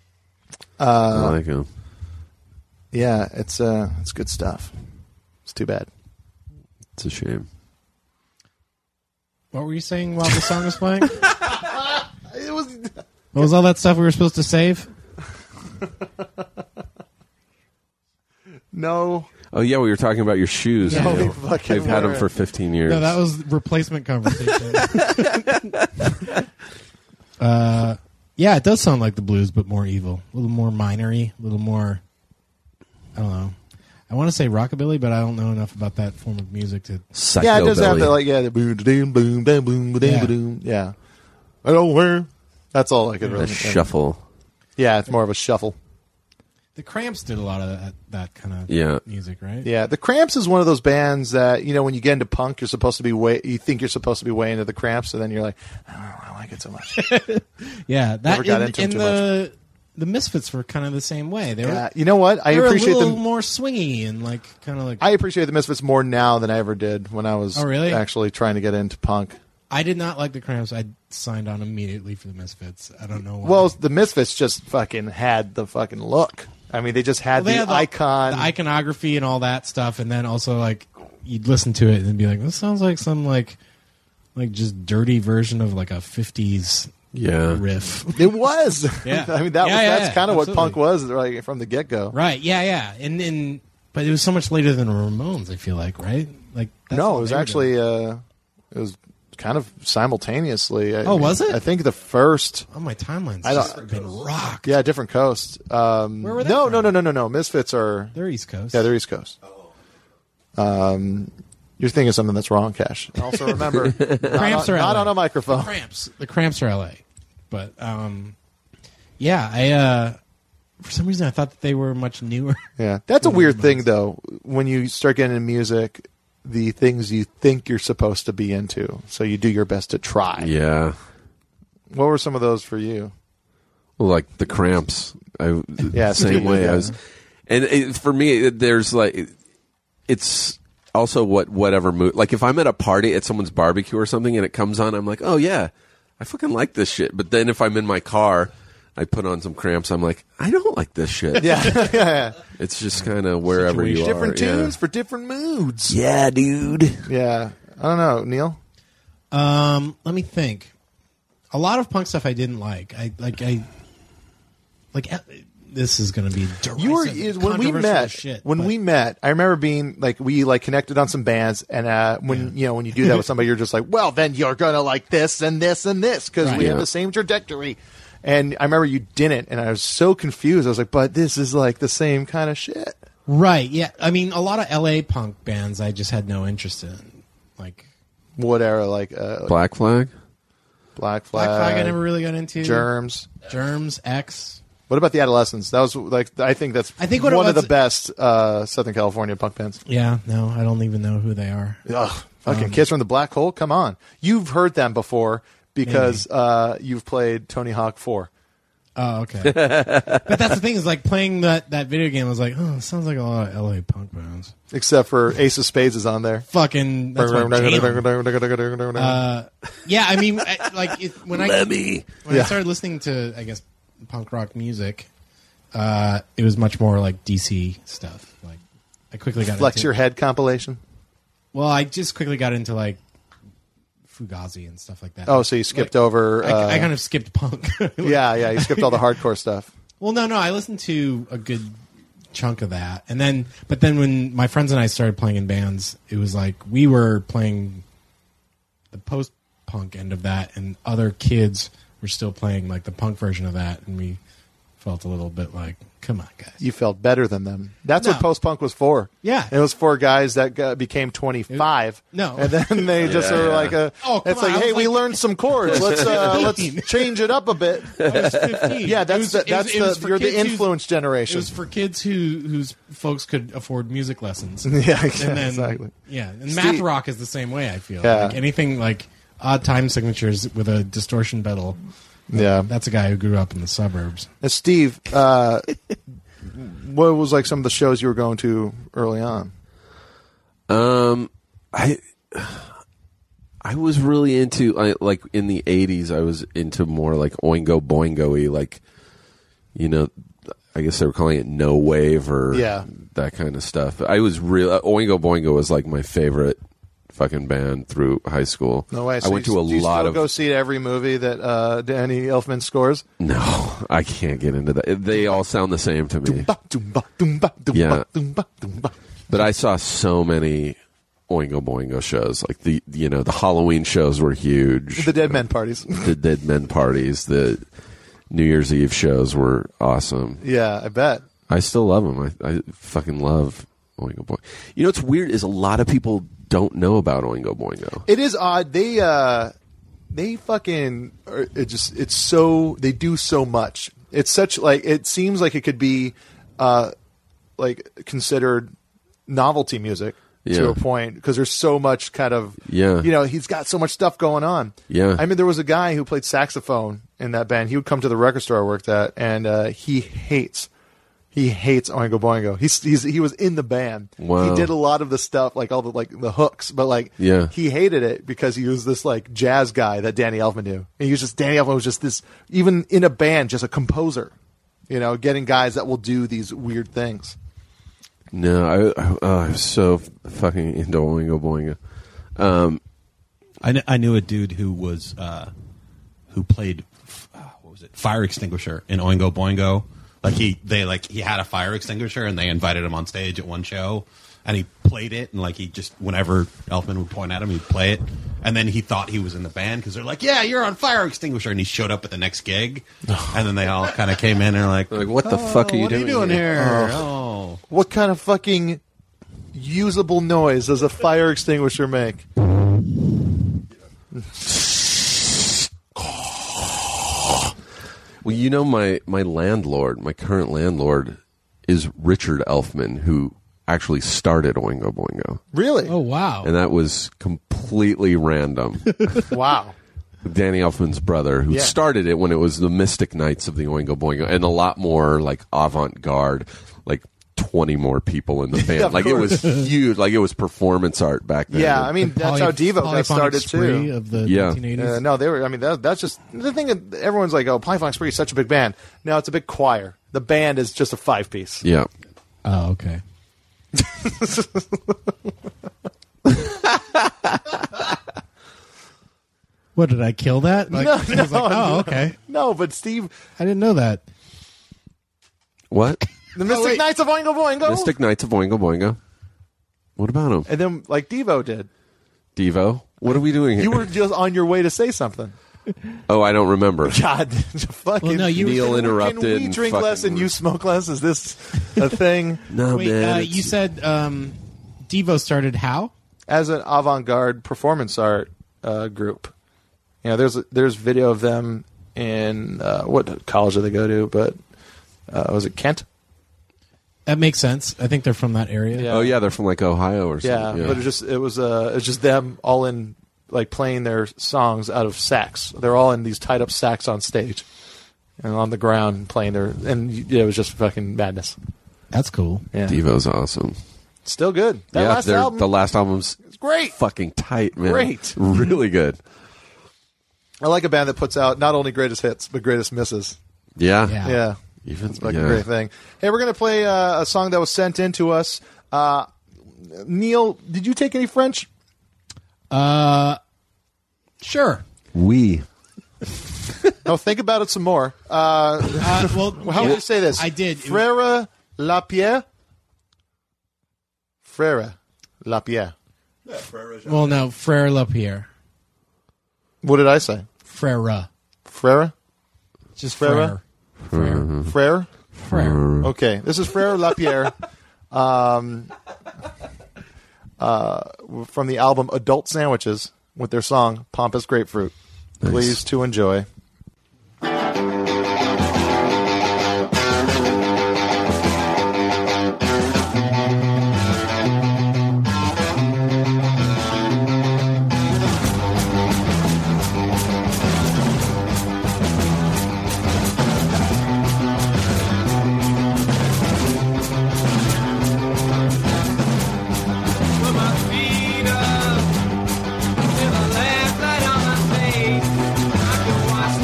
I like him. Yeah, it's good stuff. It's too bad. It's a shame. What were you saying while the song was playing? It was. What was all that stuff we were supposed to save? No. Oh yeah, we were talking about your shoes. Yeah. You know. They've had them for 15 years. No, that was replacement conversation. Yeah, it does sound like the Blues, but more evil. A little more minory, a little more, I don't know. I want to say rockabilly, but I don't know enough about that form of music to... Yeah, it does have that, the boom, boom, boom, boom, boom, boom. Yeah. I don't wear. That's all I could really... A shuffle. Yeah, it's more of a shuffle. The Cramps did a lot of that kind of music, right? Yeah, the Cramps is one of those bands that, when you get into punk, you think you're supposed to be way into the Cramps, and then you're like, I don't know, I like it so much. Yeah, that Never got into them too much. the Misfits were kind of the same way. They were, you know what? I they were appreciate a little them. more swingy and like kind of like. I appreciate the Misfits more now than I ever did when I was really? actually trying to get into punk. I did not like the Cramps. I signed on immediately for the Misfits. I don't know why. Well, the Misfits just fucking had the fucking look. I mean, they just had They the had icon. the iconography and all that stuff, and then also like you'd listen to it and be like, "This sounds like some like just dirty version of like a '50s riff." It was. Yeah. I mean, that's kind of what absolutely. punk was like, from the get go. Right? Yeah. And but it was so much later than the Ramones. I feel like, right? Like that's No, all it was they were actually doing. it was kind of simultaneously. Was it? I think the first. Oh, my timeline's I don't- just been rocked. Yeah, different coast. Where were they no, from? no. Misfits are. They're East Coast. Yeah, they're East Coast. You're thinking something that's wrong, Cash. Also remember, Cramps are not LA. on a microphone. The Cramps are LA. But yeah, I for some reason I thought that they were much newer. Yeah, that's a weird thing though. When you start getting into music, the things you think you're supposed to be into, so you do your best to try. Yeah. What were some of those for you? Well, like the Cramps. Yeah, same way. yeah. For me, there's like, it's also whatever mood. Like if I'm at a party at someone's barbecue or something and it comes on, I'm like, oh yeah, I fucking like this shit. But then if I'm in my car, I put on some Cramps. I'm like, I don't like this shit. Yeah. It's just kind of wherever you are. Different tunes for different moods. Yeah, dude. Yeah, I don't know, Neil. Let me think. A lot of punk stuff I didn't like. This is going to be You were derisive, when we controversial met. shit, When but- we met, I remember being like, we like connected on some bands, and when you do that with somebody, you're just like, well, then you're gonna like this and this and this because Right. we have Yeah. the same trajectory. And I remember you didn't, and I was so confused. I was like, but this is like the same kind of shit. Right, yeah. I mean, a lot of LA punk bands I just had no interest in. Like What era? Like Black Flag? Black Black Flag, Flag I never really got into. Germs. X. What about the Adolescents? That was like, I think that's I think what it one of was- the best Southern California punk bands. Yeah, no, I don't even know who they are. Ugh, fucking Kids from the Black Hole. Come on, you've heard them before because you've played Tony Hawk 4. Oh, okay. But that's the thing is like playing that video game. I was like, oh, it sounds like a lot of LA punk bands. Except for Ace of Spades is on there. Fucking that's my jam. Yeah, I mean, when I started listening to, I guess, punk rock music, it was much more like DC stuff. Like, I quickly got Flex into, Your Head compilation. Well, I just quickly got into like Fugazi and stuff like that. Oh, so you skipped over. I kind of skipped punk. Yeah, you skipped all the hardcore stuff. Well, no, I listened to a good chunk of that, but then when my friends and I started playing in bands, it was like we were playing the post-punk end of that, and other kids were still playing like the punk version of that, and we felt a little bit like, come on, guys. You felt better than them. That's No. what post-punk was for. Yeah. It was for guys that became 25. No. And then they just were like, Oh, come it's on, like, I hey, was we like- learned some chords. Let's change it up a bit. I was 15. Yeah, It was for you're the kids whose- influence It generation. was for kids whose folks could afford music lessons. Yeah, And then, exactly. Yeah, and Steve- math rock is the same way. I feel Yeah. like anything like odd time signatures with a distortion pedal. Yeah. That's a guy who grew up in the suburbs. Now, Steve, what was like some of the shows you were going to early on? I was really into like in the 80s. I was into more like Oingo Boingo-y, like, you know, I guess they were calling it no wave or that kind of stuff. I was real Oingo Boingo was like my favorite fucking band through high school. No way. I went to a do you lot still of. go see every movie that Danny Elfman scores? No, I can't get into that. They all sound the same to me. Yeah. But I saw so many Oingo Boingo shows. Like the Halloween shows were huge. The Dead Men parties. The Dead Men parties. The New Year's Eve shows were awesome. Yeah, I bet. I still love them. I fucking love Oingo Boingo. You know what's weird is a lot of people don't know about Oingo Boingo. It is odd. They fucking it's so they do so much. It's such like it seems like it could be like considered novelty music to a point because there's so much kind of he's got so much stuff going on. Yeah. I mean there was a guy who played saxophone in that band. He would come to the record store I worked at, and he hates Oingo Boingo. He was in the band. Wow. He did a lot of the stuff, like all the hooks, but he hated it because he was this like jazz guy that Danny Elfman knew. And Danny Elfman was just this, even in a band, just a composer. Getting guys that will do these weird things. No, I was so fucking into Oingo Boingo. I knew a dude who was who played what was it, Fire Extinguisher in Oingo Boingo. He had a fire extinguisher and they invited him on stage at one show and he played it and he just, whenever Elfman would point at him, he'd play it. And then he thought he was in the band because they're like, yeah, you're on Fire Extinguisher. And he showed up at the next gig. And then they all kind of came in and are like, what the fuck are you doing? What are you doing here? Oh. What kind of fucking usable noise does a fire extinguisher make? Well, my landlord, my current landlord, is Richard Elfman, who actually started Oingo Boingo. Really? Oh, wow. And that was completely random. Wow. Danny Elfman's brother, who started it when it was the Mystic Knights of the Oingo Boingo, and a lot more avant-garde, 20 more people in the band. Yeah, it was huge. It was performance art back then. Yeah, I mean, that's how Devo got started, too. Of the 1980s. No, they were, I mean, that's just the thing that everyone's like, oh, Polyphonic Spree is such a big band. No, it's a big choir. The band is just a 5-piece. Yeah. Oh, okay. What, did I kill that? No, okay. No, but Steve... I didn't know that. What? The Mystic Knights of Oingo Boingo? Mystic Knights of Oingo Boingo. What about them? And then, Devo did. Devo? What are we doing here? You were just on your way to say something. Oh, I don't remember. God, fucking... Well, no, Neil interrupted. Can we and drink fucking- less and you smoke less? Is this a thing? No, Wait, man. you said Devo started how? As an avant-garde performance art group. There's video of them in... what college did they go to? But was it Kent? That makes sense. I think they're from that area. Yeah. Oh, yeah, they're from Ohio or Yeah, something. but it was just them all in playing their songs out of sax. They're all in these tied up sax on stage and on the ground playing it was just fucking madness. That's cool. Yeah, Devo's awesome. still good. That last album, the last album's great, fucking tight, man. Great, really good. I like a band that puts out not only greatest hits but greatest misses. Yeah, Yeah. Even It's like a great thing. Hey, we're going to play a song that was sent in to us. Neil, did you take any French? Sure. We. No, think about it some more. Well, how would you say this? I did. Frère Lapierre? Frère Lapierre. Well, no, Frère Lapierre. What did I say? Frère. Frère? Just Frère? Frère. Frère? Frère. Okay, this is Frère Lapierre from the album Adult Sandwiches with their song Pompous Grapefruit. Nice. Please to enjoy. Put my feet up with a lamplight on my face. I can watch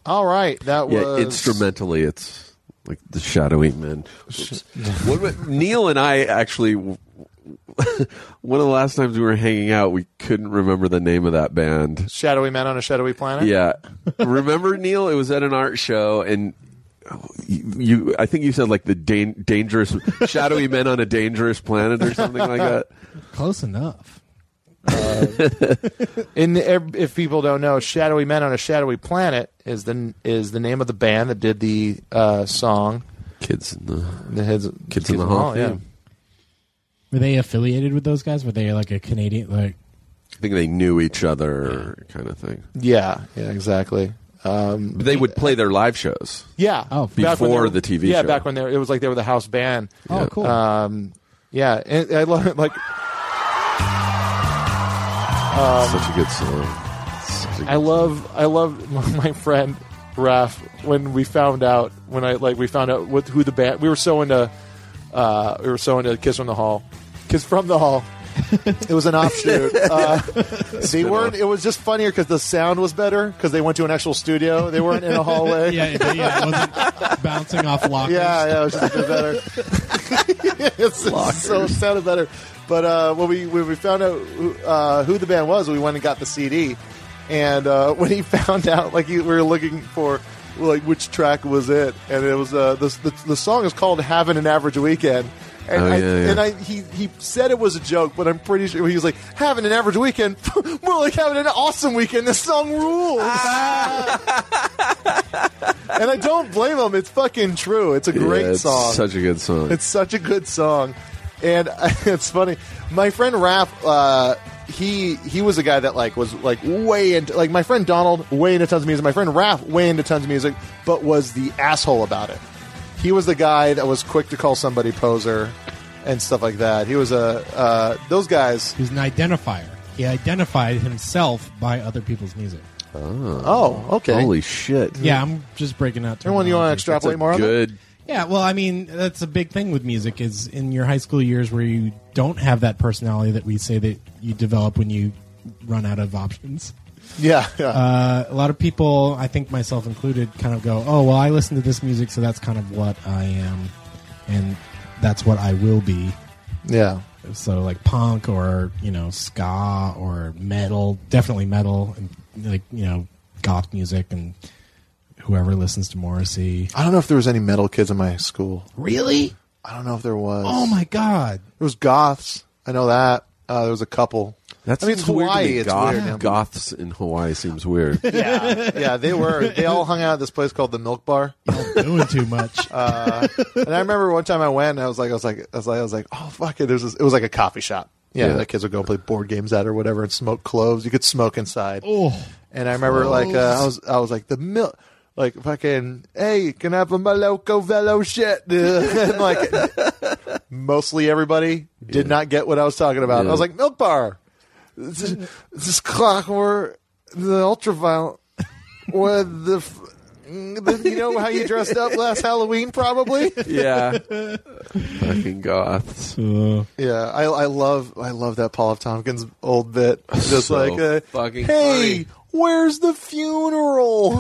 All right, that Yeah, was instrumentally, it's like the Shadowy Men. Neil and I actually, one of the last times we were hanging out, we couldn't remember the name of that band. Shadowy Men on a Shadowy Planet. Yeah, remember, Neil? It was at an art show, and I think you said like the dangerous Shadowy Men on a Dangerous Planet or something like that. Close enough. If people don't know, Shadowy Men on a Shadowy Planet is the name of the band that did the song Kids in the Kids in the Hall. Yeah. Yeah. Were they affiliated with those guys? Were they like a Canadian? Like, I think they knew each other, kind of thing. Yeah, exactly. But they would play their live shows. Yeah. Oh, back when before they were- the TV Yeah, show. back when it was like they were the house band. oh, cool. Yeah, and I love it. Like, Such a good song. I love my friend Raph when we found out who the band. We were so into Kiss from the Hall. It was an offshoot. They weren't. It was just funnier because the sound was better because they went to an actual studio. They weren't in a hallway. yeah, it wasn't bouncing off lockers. Yeah, it was just a bit better. It sounded better. But when we found out who the band was, we went and got the CD. And when he found out, we were looking for which track was it, and it was the song is called "Having an Average Weekend." And he said it was a joke, but I'm pretty sure he was like, having an average weekend, more like having an awesome weekend. This song rules. And I don't blame him. It's fucking true. It's a great song. Such a good song. It's such a good song. And it's funny. My friend Raph, he was a guy that was way into, my friend Donald, way into tons of music. My friend Raph, way into tons of music, but was the asshole about it. He was the guy that was quick to call somebody poser and stuff like that. He was those guys. He was an identifier. He identified himself by other people's music. Oh, okay. Holy shit. Yeah, I'm just breaking out. Anyone you want to extrapolate more on that? Good. Yeah, well, I mean, that's a big thing with music is in your high school years where you don't have that personality that we say that you develop when you run out of options. Yeah. A lot of people, I think myself included, kind of go, oh, well, I listen to this music, so that's kind of what I am, and that's what I will be. Yeah. So, punk or, ska or metal, definitely metal, and, goth music, and whoever listens to Morrissey. I don't know if there was any metal kids in my school. Really? I don't know if there was. Oh, my God. There was goths. I know that. There was a couple. That's it's Hawaii. It's weird. Goths in Hawaii seems weird. Yeah, they were. They all hung out at this place called the Milk Bar. Doing too much. And I remember one time I went, and I was like, oh fuck it. It was like a coffee shop. Yeah, the kids would go play board games at or whatever and smoke cloves. You could smoke inside. Oh, and I remember I was like the milk. Fucking, hey, can I have a Maloco Velo shit? And mostly everybody did not get what I was talking about. Yeah. I was like, Milk Bar. This clockwork, the ultraviolet, with the you know how you dressed up last Halloween, probably? Yeah. Fucking goths. Yeah, I love that Paul F. Tompkins old bit. Just So fucking hey, funny. where's the funeral?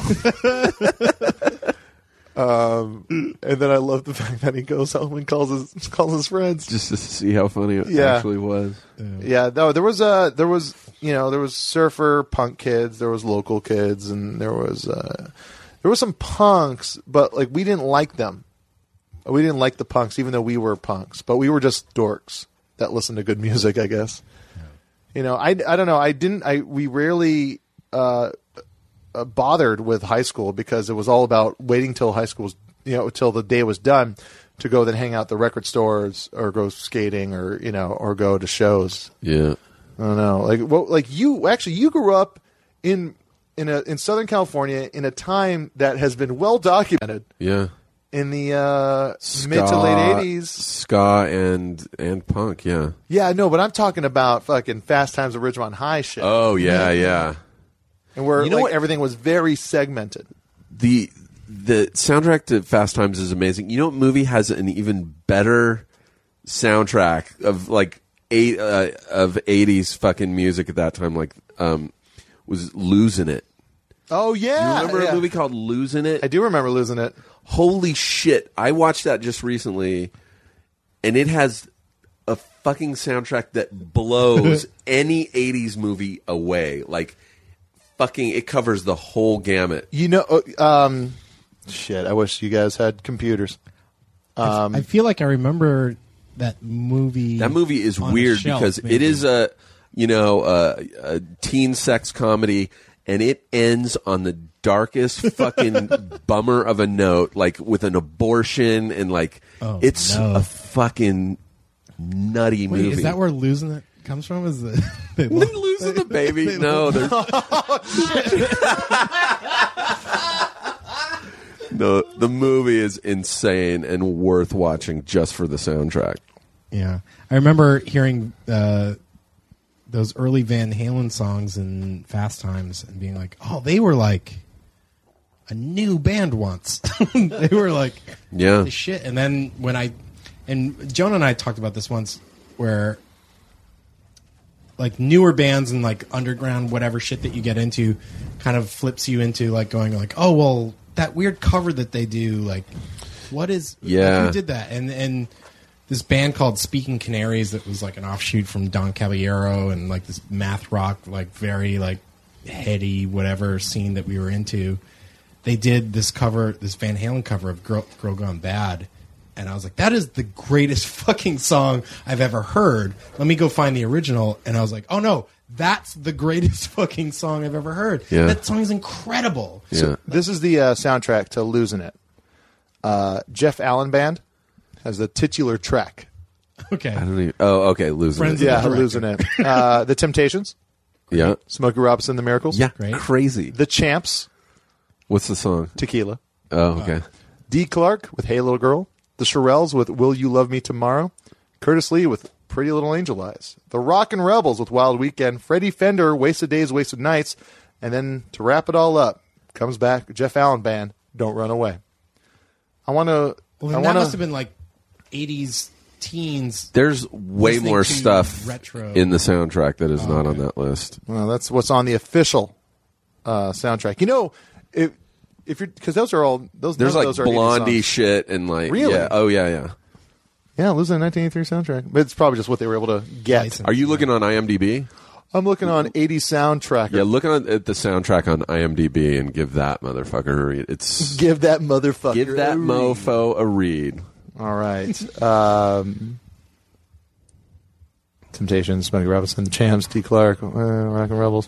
And then I love the fact that he goes home and calls his friends Just to see how funny it Yeah. actually was. Yeah, no, there was surfer punk kids, there was local kids, and there was some punks, but we didn't like them. We didn't like the punks, even though we were punks, but we were just dorks that listened to good music, I guess. Yeah. I don't know. We rarely bothered with high school because it was all about waiting till high school was, till the day was done to go then hang out at the record stores or go skating or go to shows. Yeah. I don't know. You grew up in Southern California in a time that has been well documented. Yeah. In the mid to late 80s. Ska and punk, yeah. Yeah, no, but I'm talking about fucking Fast Times at Ridgemont High shit. Oh, yeah. And where what? everything was very segmented. The soundtrack to Fast Times is amazing. You know what movie has an even better soundtrack of of 80s fucking music at that time, was Losing It. Oh yeah, You remember yeah. a movie called Losing It? I do remember Losing It. Holy shit. I watched that just recently, and it has a fucking soundtrack that blows any 80s movie away. Like, fucking, it covers the whole gamut. You know, shit. I wish you guys had computers. I feel like I remember that movie. That movie is on a weird shelf, because maybe. it is a teen sex comedy, and it ends on the darkest fucking bummer of a note, like with an abortion, and like it's no. a fucking nutty Wait, movie. is that where Losing It comes from? Is the Losing the baby? No, there's no. The movie is insane and worth watching just for the soundtrack. Yeah, I remember hearing those early Van Halen songs in Fast Times and being like, "Oh, they were like a new band once." They were like, Yeah. the shit. And then and Jonah and I talked about this once, where like newer bands and like underground whatever shit that you get into kind of flips you into like going like, "Oh, well, that weird cover that they do, like, what is? Yeah. Like, who did that?" And this band called Speaking Canaries that was like an offshoot from Don Caballero and like this math rock, like very like heady whatever scene that we were into. They did this cover, this Van Halen cover of Girl Gone Bad. And I was like, that is the greatest fucking song I've ever heard. Let me go find the original. And I was like, oh no, that's the greatest fucking song I've ever heard. Yeah. That song is incredible. Yeah. This is the soundtrack to Losing It. Jeff Allen Band has the titular track. Okay. I don't even. Oh, okay. Losing Friends it. of Yeah, the director. Losing It. The Temptations, Yeah. Smokey Robinson, The Miracles. Yeah. Great. Crazy. The Champs, What's the song? Tequila. Oh, okay. Dee Clark with Hey Little Girl. The Shirelles with Will You Love Me Tomorrow. Curtis Lee with Pretty Little Angel Eyes. The Rockin' Rebels with Wild Weekend. Freddie Fender, Wasted Days, Wasted Nights. And then to wrap it all up, comes back Jeff Allen Band, Don't Run Away. I want to... Well, then that must have been like 80s teens. There's way Listening more to stuff retro. in the soundtrack that is not on that list. Well, that's what's on the official soundtrack. You know, if you're... Because those are all... Those, There's none like of those are 80s Blondie songs. shit and like Really? yeah. Oh yeah. Yeah, Losing the 1983 soundtrack. But it's probably just what they were able to get. License. Are you looking on IMDb? I'm looking on 80s soundtrack. Yeah, look at the soundtrack on IMDb and give that motherfucker a read. It's Give that motherfucker give that a read. mofo a read. All right. Temptations, Smokey Robinson, The Champs, Dee Clark, Rockin' Rebels.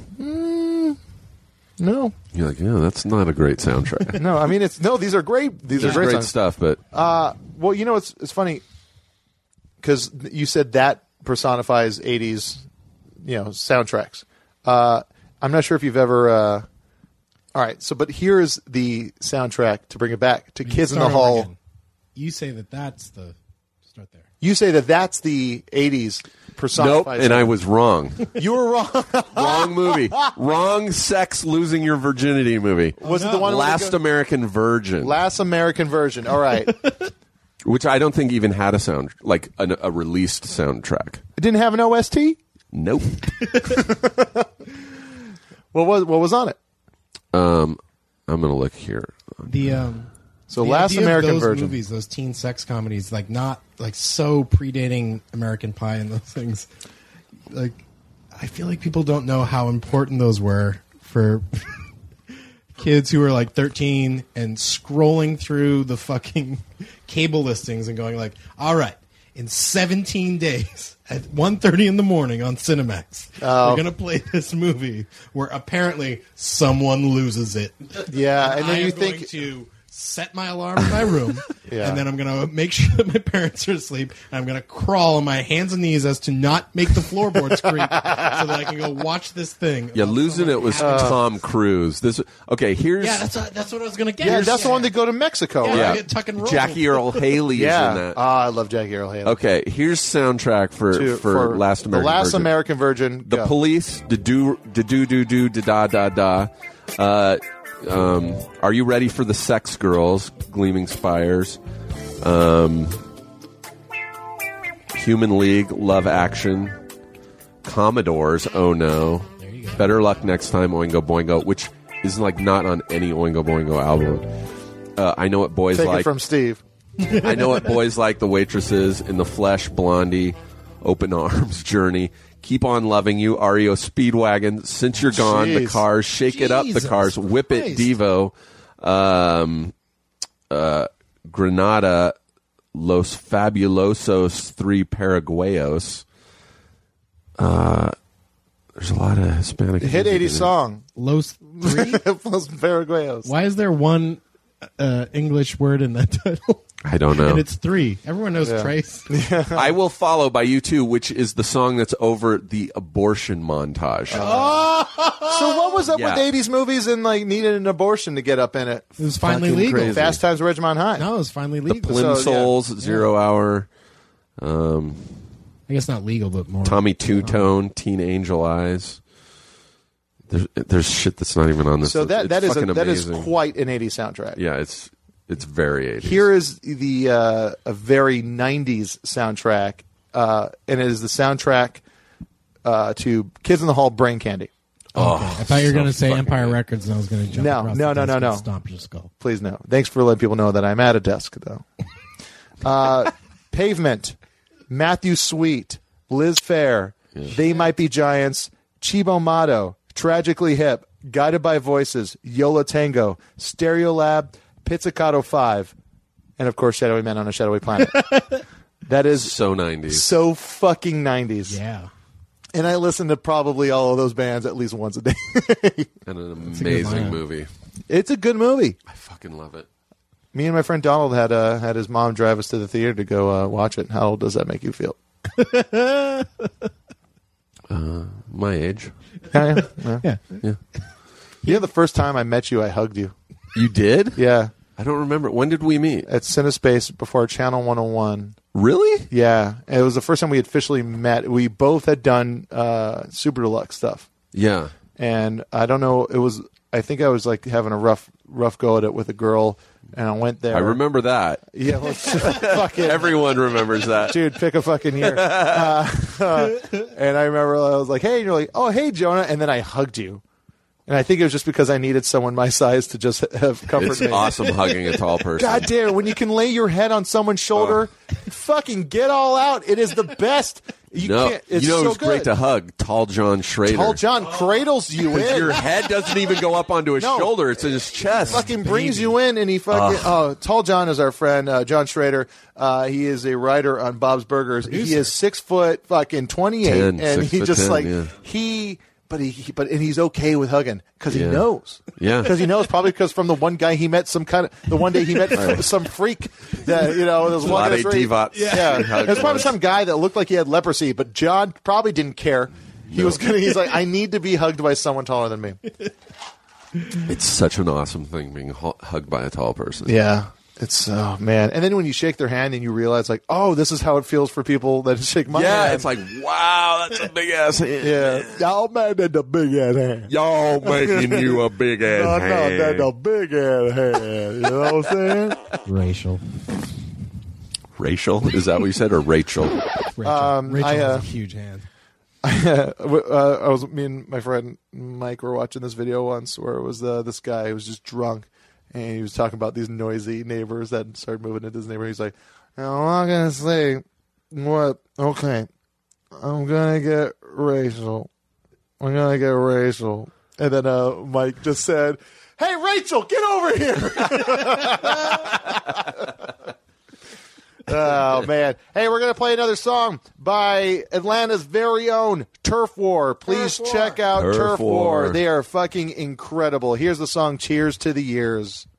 No. You're like, yeah, that's not a great soundtrack. No, I mean, these are great. These are It's great great songs. stuff, but Well, you know, it's funny because you said that personifies 80s, soundtracks. I'm not sure if you've ever. All right, but here is the soundtrack to bring it back to Kids in the Start over Hall. again. You say that's the start there. You say that's the 80s nope, personifies. and I was wrong. You were wrong. Wrong movie. Wrong sex losing your virginity movie. Was it the one where they Last go- American Virgin? Last American Version. All right. It Which I don't think even had a sound like a released soundtrack. didn't have an OST? Nope. What was on it? I'm gonna look here. So The Last idea of American those Virgin. movies, those teen sex comedies, like not like so predating American Pie and those things. Like, I feel like people don't know how important those were for kids who were like 13 and scrolling through the fucking cable listings and going like, all right, in 17 days at 1:30 in the morning on Cinemax, we're going to play this movie where apparently someone loses it. Yeah, and then I you am think going to set my alarm in my room, Yeah. and then I'm going to make sure that my parents are asleep, and I'm going to crawl on my hands and knees as to not make the floorboards creak, so that I can go watch this thing. Yeah, about losing someone it was having- Tom Cruise. Here's Yeah, that's what I was going to get. yeah, that's the one that go to Mexico, Yeah. right? yeah, get tuck and roll. Jackie Earl Haley is Yeah. in that. I love Jackie Earl Haley. Okay, here's soundtrack for Last American the Last Virgin. American Virgin. The go. Police, do da da da. Are you ready for the Sex Girls? Gleaming Spires. Human League, Love Action. Commodores, Oh No. There you go. Better Luck Next Time, Oingo Boingo. Which is like not on any Oingo Boingo album. I Know What Boys Take Like. it from Steve. I Know What Boys Like, The Waitresses, In the Flesh, Blondie, Open Arms, Journey, Keep On Loving You, REO Speedwagon, Since You're Gone, The Jeez. Cars, Shake It Up, The Jesus Cars, Whip It, Christ. Devo, Granada, Los Fabulosos, Three Paraguayos. There's a lot of Hispanic Hit music 80s in it. song. Los 3? Los Paraguayos. Why is there one English word in that title? I don't know. And it's 3. Everyone knows Yeah. Trace. I Will Follow by U2, which is the song that's over the abortion montage. So what was up Yeah. with 80s movies and like needed an abortion to get up in it? It was finally Fucking legal. crazy. Fast Times at Ridgemont High. No, it was finally The legal. Plimsolls, Zero Hour, I guess not legal, but more. Tommy Two-Tone, Teen Angel Eyes. There's shit that's not even on this. So list. that It's is fucking that is amazing. quite an 80s soundtrack. Yeah, it's very 80s. Here is the a very 90s soundtrack, and it is the soundtrack to Kids in the Hall, Brain Candy. Okay. I thought you were going to say fucking Empire good. Records, and I was going to jump No, across no, the no, desk no, and no. stomp your skull. Please no. Thanks for letting people know that I'm at a desk, though. Pavement, Matthew Sweet, Liz Phair, They Might Be Giants, Chibo Mato, Tragically Hip, Guided by Voices, Yola Tango, Stereolab, Pizzicato 5, and of course Shadowy Man on a Shadowy Planet. That is So 90s. so fucking 90s. Yeah. And I listen to probably all of those bands at least once a day. And an a good amazing lineup. movie. It's a good movie. I fucking love it. Me and my friend Donald had his mom drive us to the theater to go watch it. How does that make you feel? My age. Yeah. Yeah. Yeah. You know, the first time I met you, I hugged you. You did? Yeah. I don't remember. When did we meet? At Cinespace before Channel 101. Really? Yeah. It was the first time we had officially met. We both had done Super Deluxe stuff. Yeah. And I don't know, I think I was like having a rough go at it with a girl, and I went there. I remember that. Yeah, let's fuck it. Everyone remembers that. Dude, pick a fucking year. And I remember I was like, hey, and you're like, oh, hey, Jonah. And then I hugged you. And I think it was just because I needed someone my size to just have comfort It's me. awesome hugging a tall person. God damn, when you can lay your head on someone's shoulder, fucking get all out. It is the best. You can't. It's you know so who's good. great to hug? Tall John Schrader. Tall John cradles you in. Your head doesn't even go up onto his No. shoulder; it's in his chest. Fucking brings you in, and he fucking. Tall John is our friend, John Schrader. He is a writer on Bob's Burgers. He is 6 foot, fucking 28, 10, and 6 he foot just 10, like yeah. But he's okay with hugging because he Yeah. knows. Yeah. because he knows probably because from the one guy he met the one day he met some freak that was walking Vlade the street. Divac. Yeah, He hugged there's probably once. some guy that looked like he had leprosy, but John probably didn't care. He's like, I need to be hugged by someone taller than me. It's such an awesome thing being hugged by a tall person. Yeah. It's man, and then when you shake their hand and you realize like, oh, this is how it feels for people that shake my hand. it's like, wow, that's a big ass hand. Yeah, y'all made that the big ass hand. Y'all making you a big ass No, hand. that's a big ass hand. You know what I'm saying? Racial. Racial? Is that what you said, or Rachel? Rachel, Rachel I, has a huge hand. Me and my friend Mike were watching this video once where it was this guy who was just drunk, and he was talking about these noisy neighbors that started moving into his neighborhood. He's like, I'm not gonna say what. Okay, I'm gonna get racial. I'm gonna get racial. And then Mike just said, "Hey, Rachel, get over here." Oh, man. Hey, we're going to play another song by Atlanta's very own Turf War. Please check out Turf War. They are fucking incredible. Here's the song, Cheers to the Years.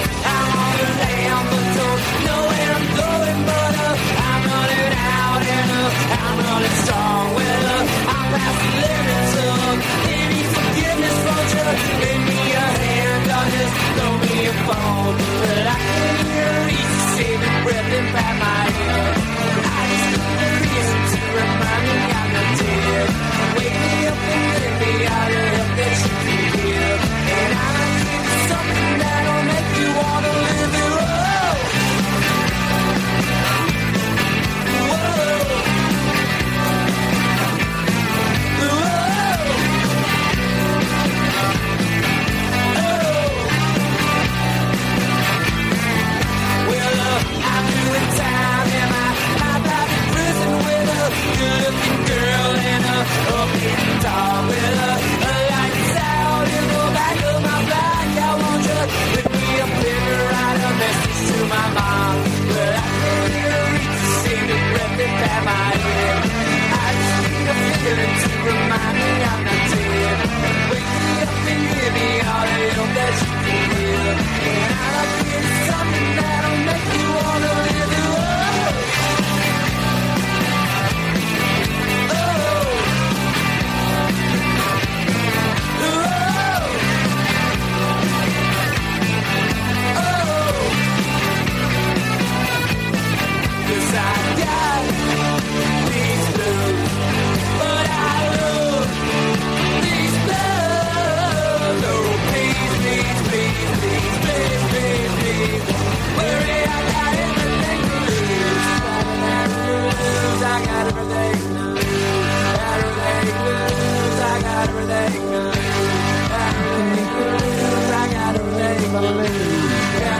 I'm running out and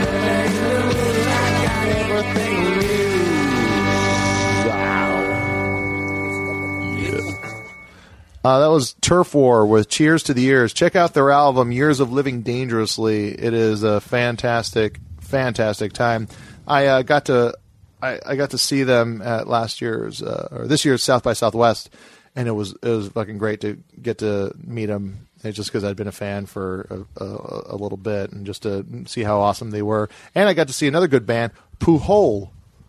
That was Turf War with Cheers to the Years. Check out their album, Years of Living Dangerously. It is a fantastic, fantastic time. I got to see them at last year's or this year's South by Southwest, and it was fucking great to get to meet them. It's just because I'd been a fan for a little bit, and just to see how awesome they were. And I got to see another good band, Pujol,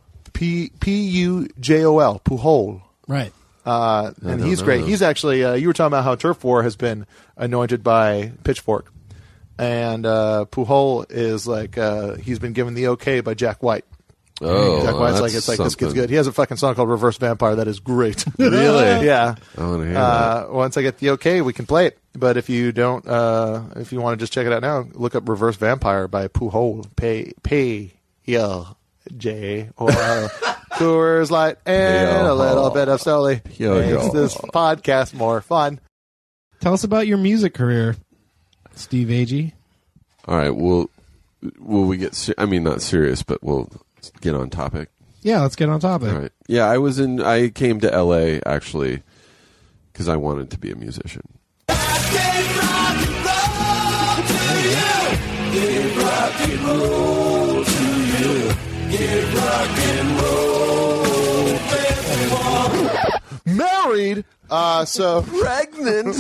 Pujol, Pujol. Right. And he's great. He's actually, you were talking about how Turf War has been anointed by Pitchfork. And Pujol is like, he's been given the okay by Jack White. Oh, Jack White's like, that's this kid's something. good. He has a fucking song called Reverse Vampire that is great. Really? Yeah. I want to hear that. Once I get the okay, we can play it. But if you don't, if you want to just check it out now, look up Reverse Vampire by Pujol. P-J-O-L. Coors Light and a little bit of Stoli. Makes this podcast more fun. Tell us about your music career, Steve Agee. All right. Will we get? I mean, not serious, but we'll get on topic. Yeah, let's get on topic. All right. Yeah, I came to L.A. actually because I wanted to be a musician. Married, so Pregnant.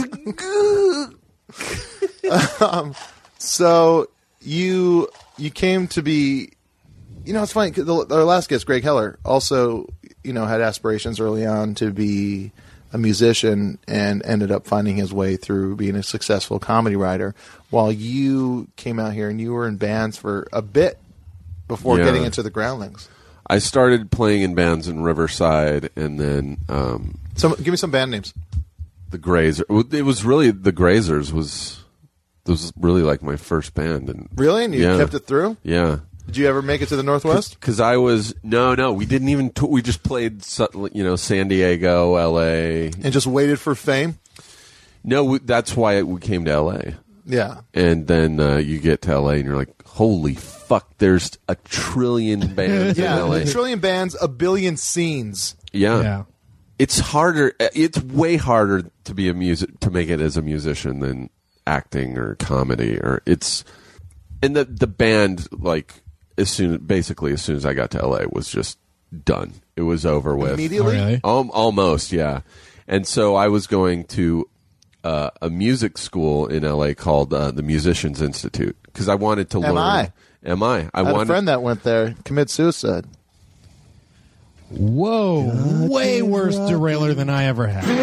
so you came to be, it's funny. 'Cause our last guest, Greg Heller, also had aspirations early on to be a musician and ended up finding his way through being a successful comedy writer. While you came out here and you were in bands for a bit before getting into the Groundlings. I started playing in bands in Riverside, and then Give me some band names. the Grazer. It was really the Grazers was really like my first band, and Really? And you kept it through? Yeah. Did you ever make it to the Northwest? Because I was no, we didn't even. We just played, San Diego, L.A. And just waited for fame? No, that's why we came to L.A. Yeah. And then you get to L.A. and you're like, holy fuck! There's a trillion bands in L.A. A trillion bands, a billion scenes. Yeah. It's harder. It's way harder to be to make it as a musician than acting or comedy and the band, like, as soon as I got to LA, was just done. It was over with Immediately? Oh, really? Almost, yeah. And so I was going to a music school in LA called the Musicians Institute because I wanted to learn. I had a friend that went there, commit suicide. Whoa, way worse derailer than I ever had.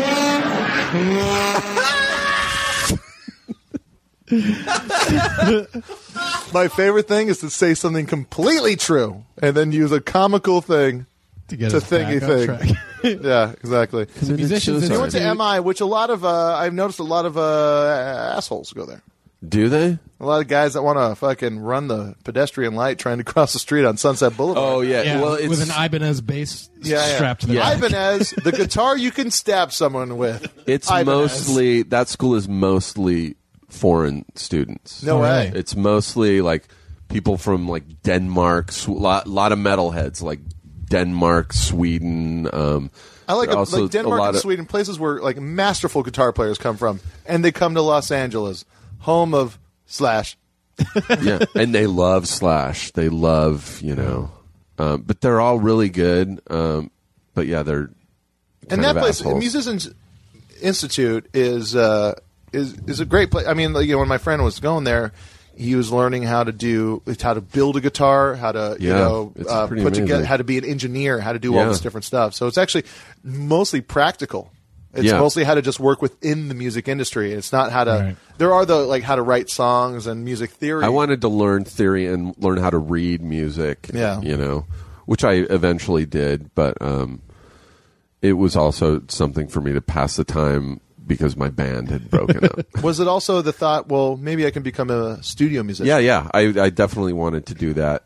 My favorite thing is to say something completely true and then use a comical thing To get to us back thingy on thing. track. Yeah, exactly. The Musicians He went to Institute- MI, which I've noticed a lot of assholes go there. Do they? A lot of guys that want to fucking run the pedestrian light trying to cross the street on Sunset Boulevard. Oh yeah. Yeah, Well, with an Ibanez bass Yeah. strapped to the back. Ibanez, the guitar you can stab someone with. it's Ibanez. mostly that school is mostly foreign students. No Oh, way. really? It's mostly like people from like Denmark, lot of metalheads like Denmark, Sweden. I like also like Denmark a lot and of- Sweden, places where like masterful guitar players come from, and they come to Los Angeles, home of Slash. Yeah, and they love Slash. They love, but they're all really good. But yeah, they're And kind that of place, assholes. Musicians Institute, is a great place. I mean, when my friend was going there, he was learning how to build a guitar, how to it's pretty put together, amazing. how to be an engineer, how to do all Yeah. this different stuff. So it's actually mostly practical. It's Yeah. mostly how to just work within the music industry. It's not how to. Right. There are how to write songs and music theory. I wanted to learn theory and learn how to read music. Yeah. Which I eventually did, but it was also something for me to pass the time because my band had broken up. Was it also the thought? Well, maybe I can become a studio musician. Yeah. I definitely wanted to do that.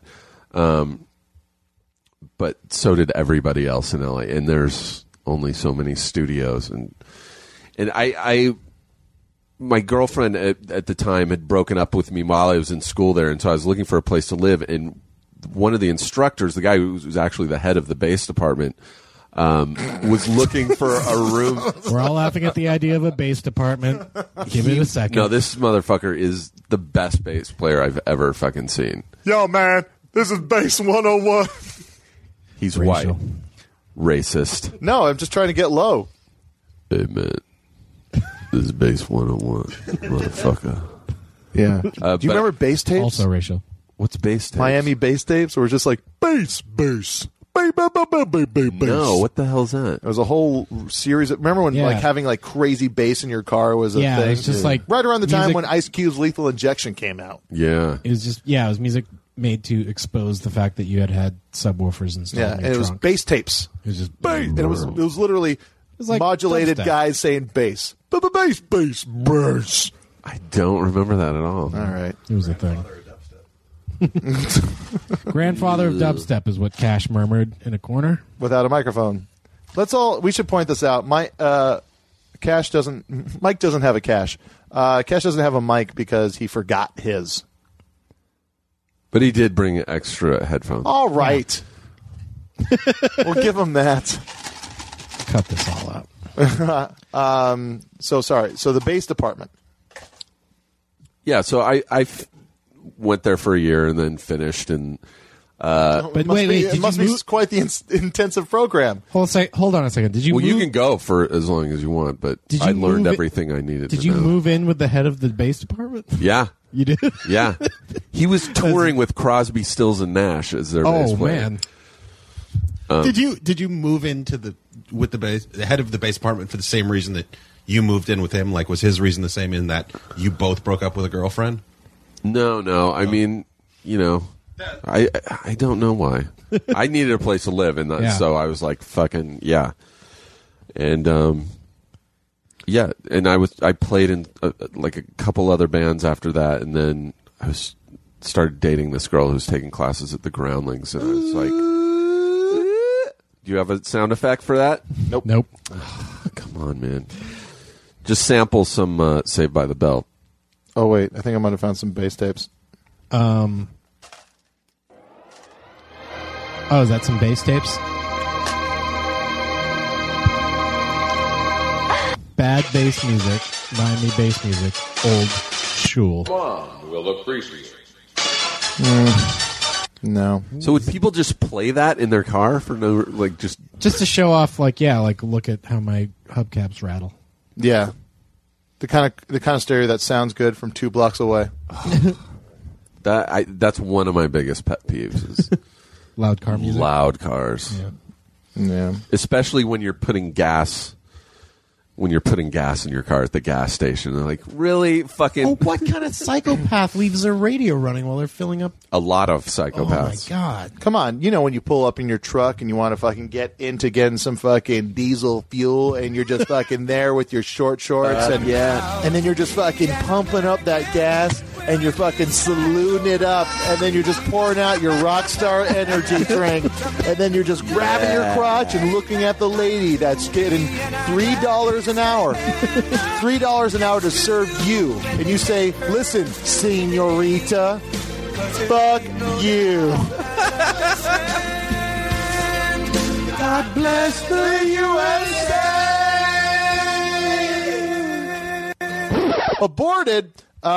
But so did everybody else in LA. And there's only so many studios. And my girlfriend at the time had broken up with me while I was in school there, and so I was looking for a place to live. And one of the instructors, the guy who was actually the head of the bass department, was looking for a room. We're all laughing at the idea of a bass department. Give it a second. No, this motherfucker is the best bass player I've ever fucking seen. Yo, man, this is Bass 101. He's Racial. white. Racist. No, I'm just trying to get low. Hey, man. This is Bass 101, motherfucker. Yeah. Do you but- remember bass tapes? Also racial. What's bass tapes? Miami bass tapes, where it was just like bass. Bass. No, what the hell's that? It was a whole series. Remember when Yeah. like having like crazy bass in your car was a Yeah, thing? it was just like right around the time music- when Ice Cube's Lethal Injection came out. Yeah. It was just it was music made to expose the fact that you had subwoofers installed Yeah, in and your it was trunk. bass tapes. It was just Bass. And it was literally like modulated dubstep. guys saying bass. Bass, bass, bass. I don't remember that at all. All right. It was a thing. Grandfather of dubstep is what Cash murmured in a corner. Without a microphone. We should point this out. Mike doesn't have a Cash. Cash doesn't have a mic because he forgot his. But he did bring extra headphones. All right. We'll give him that. Cut this all out. So sorry. So the bass department. Yeah, so I went there for a year and then finished. And But It must be quite the intensive program. Hold on a second. Did you? well, move, you can go for as long as you want, but Did you I learned move it- everything I needed Did to you know. move in with the head of the bass department? Yeah. You did. Yeah. He was touring with Crosby, Stills, and Nash as their bass Oh player. man. Did you move into the head of the bass department for the same reason that you moved in with him? Like, was his reason the same in that you both broke up with a girlfriend? No. I mean, I don't know why. I needed a place to live, and Yeah. so I was like, fucking yeah. And yeah, and I played in like a couple other bands after that, and then I started dating this girl who was taking classes at the Groundlings, and I was like, do you have a sound effect for that? Nope. Come on, man. Just sample some Saved by the Bell. Oh wait, I think I might have found some bass tapes. Oh, is that some bass tapes? Bad bass music, Miami bass music, old school. Will appreciate. No. So would people just play that in their car for no, like, just Just to show off, look at how my hubcaps rattle. Yeah. The kind of stereo that sounds good from 2 blocks away. that's one of my biggest pet peeves is Loud car music. loud cars. Yeah. Especially when you're putting gas in your car at the gas station. They're like, really fucking Oh, what kind of psychopath leaves their radio running while they're filling up? a lot of Oh my psychopaths. god! Come on, when you pull up in your truck and you want to fucking get into getting some fucking diesel fuel and you're just fucking there with your short shorts and then you're just fucking pumping up that gas and you're fucking saluting it up and then you're just pouring out your Rockstar energy drink and then you're just grabbing your crotch and looking at the lady that's getting $3 an hour. $3 an hour to serve you. And you say, listen, senorita, fuck you. God bless the USA. Aborted.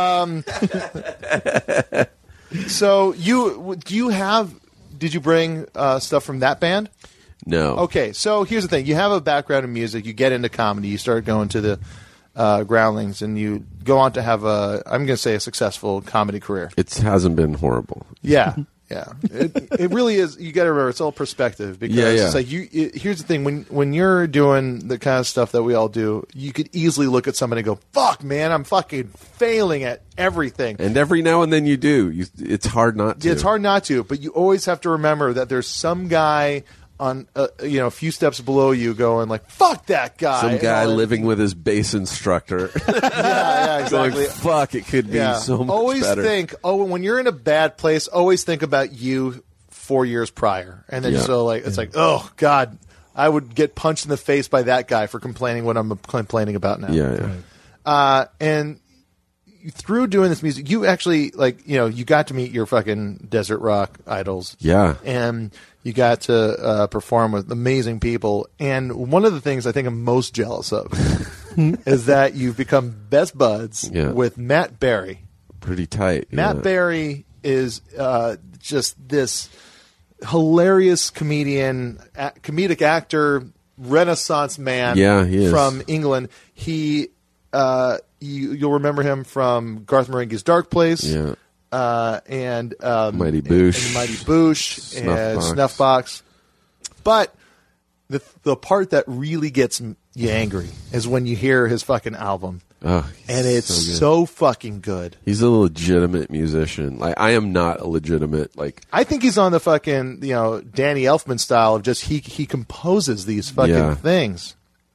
So did you bring stuff from that band? No. Okay, so here's the thing. You have a background in music. You get into comedy. You start going to the Groundlings, and you go on to have I'm going to say a successful comedy career. It hasn't been horrible. Yeah. It really is. You got to remember, it's all perspective. Because it's like here's the thing. When you're doing the kind of stuff that we all do, you could easily look at somebody and go, fuck, man, I'm fucking failing at everything. And every now and then you do. It's hard not to. It's hard not to, but you always have to remember that there's some guy on a few steps below you going like, fuck that guy. Some guy And all that. living with his bass instructor. Yeah, exactly. Going, fuck, it could be so much always better. think, when you're in a bad place, always think about you 4 years prior. And then it's like, oh, God, I would get punched in the face by that guy for complaining what I'm complaining about now. Yeah. And through doing this music, you actually you got to meet your fucking desert rock idols. Yeah. And you got to perform with amazing people. And one of the things I think I'm most jealous of is that you've become best buds with Matt Berry. Pretty tight. Matt Berry is just this hilarious comedic actor, Renaissance man. Yeah, he is. From England. He you'll remember him from Garth Marenghi's Dark Place. Yeah. And Mighty Boosh. and Mighty Boosh and Snuffbox. But the part that really gets you angry is when you hear his fucking album. Oh, and it's so fucking good. He's a legitimate musician. Like, I am not a legitimate, like... I think he's on the fucking, Danny Elfman style of just he composes these fucking things.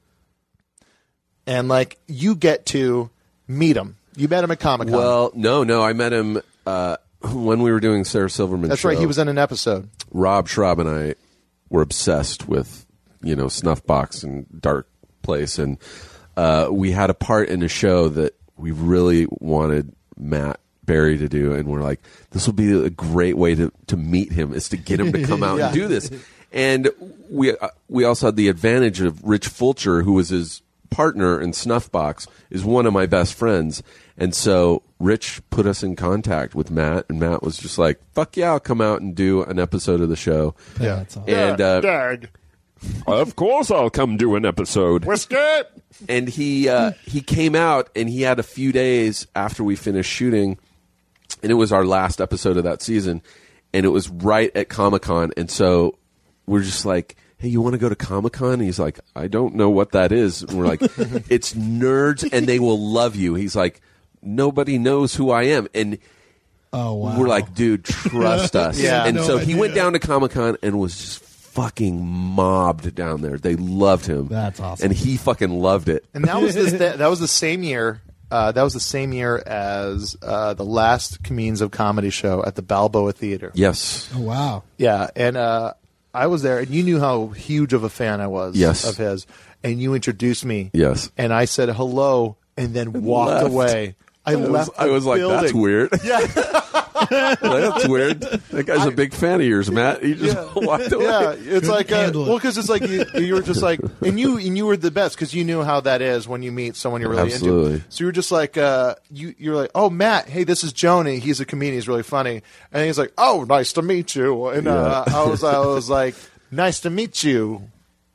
And, you get to meet him. You met him at Comic-Con. Well, no. I met him when we were doing Sarah Silverman's That's show. right. He was in an episode. Rob Schraub and I were obsessed with, Snuffbox and Dark Place. And we had a part in a show that we really wanted Matt Berry to do. And we're like, this will be a great way to meet him, is to get him to come out and do this. And we also had the advantage of Rich Fulcher, who was his partner in Snuffbox, is one of my best friends. And so Rich put us in contact with Matt, and Matt was just like, fuck yeah, I'll come out and do an episode of the show. Yeah, that's awesome. And Dad. Of course I'll come do an episode. Whiskey! And he came out, and he had a few days after we finished shooting, and it was our last episode of that season, and it was right at Comic-Con. And so we're just like, hey, you want to go to Comic-Con? And he's like, I don't know what that is. And we're like, it's nerds, and they will love you. He's like, nobody knows who I am. And we're like, dude, trust us. And so he went down to Comic-Con and was just fucking mobbed down there. They loved him. That's awesome. And he fucking loved it. And that was that was the same year. That was the same year as the last Comedians of Comedy show at the Balboa Theater. Yes. Oh, wow. Yeah, and I was there, and you knew how huge of a fan I was of his, and you introduced me. Yes. And I said hello, and then walked away. I left. I was like, building. that's weird. Yeah. That's weird. That guy's a big fan of yours, Matt. He just walked away. Yeah, it's like because it's like you were just like, and you were the best because you knew how that is when you meet someone you're really into. So you were just like, you're like, oh, Matt, hey, this is Joni. He's a comedian. He's really funny. And he's like, oh, nice to meet you. And I was like, nice to meet you.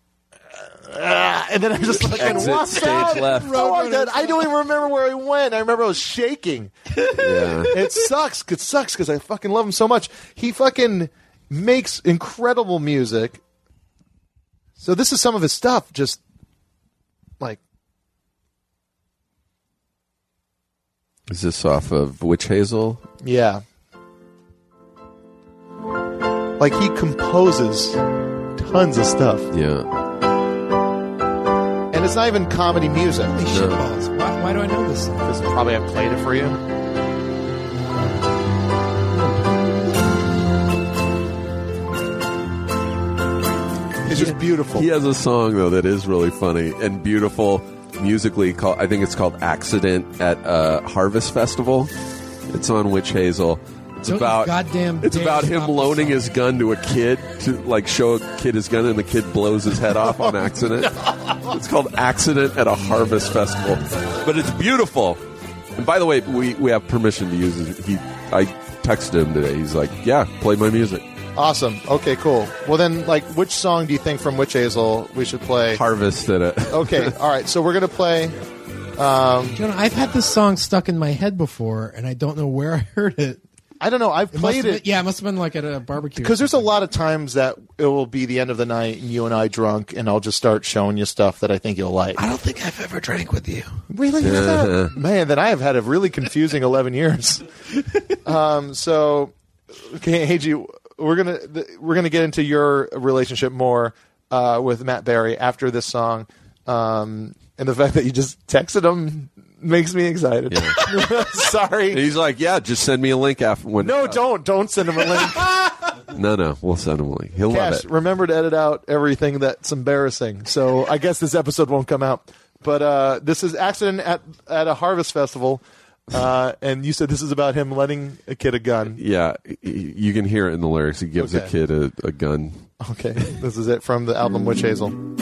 And then I just fucking walked stage out. left. Oh my God, I don't even remember where I went. I remember I was shaking. Yeah. It sucks because I fucking love him so much. He fucking makes incredible music. So this is some of his stuff. Just like, is this off of Witch Hazel? yeah, like he composes tons of stuff, Yeah. and it's not even comedy music. Holy shitballs. Why do I know this? Because probably I played it for you. It's just beautiful. He has a song though that is really funny and beautiful musically. Called, I think it's called "Accident" at Harvest Festival. It's on Witch Hazel. It's Don't about goddamn It's dare about stop him the loaning song. his gun to a kid to like show a kid his gun, and the kid blows his head off on accident. It's called "Accident" at a Harvest Festival, but it's beautiful. And by the way, we have permission to use it. I texted him today. He's like, "Yeah, play my music." Awesome. Okay, cool. Well, then, like, which song do you think from Witch Hazel we should play? Harvest at a. Okay, all right. So we're gonna play. Jonah, I've had this song stuck in my head before, and I don't know where I heard it. I don't know. I've played it. Yeah, it must have been like at a barbecue. Because there's a lot of times that it will be the end of the night and you and I drunk, and I'll just start showing you stuff that I think you'll like. I don't think I've ever drank with you. Really? Man, then I have had a really confusing 11 years. So, okay, Heiji, we're gonna get into your relationship more with Matt Berry after this song, and the fact that you just texted him makes me excited. Yeah. Sorry. And he's like, "Yeah, just send me a link after." No, don't send him a link. No, we'll send him a link. He'll love Cash, it. remember to edit out everything that's embarrassing. So I guess this episode won't come out. But this is Accident at a Harvest Festival. And you said this is about him letting a kid a gun. Yeah, you can hear it in the lyrics. He gives a kid a gun. Okay, this is it from the album Witch Hazel. Don't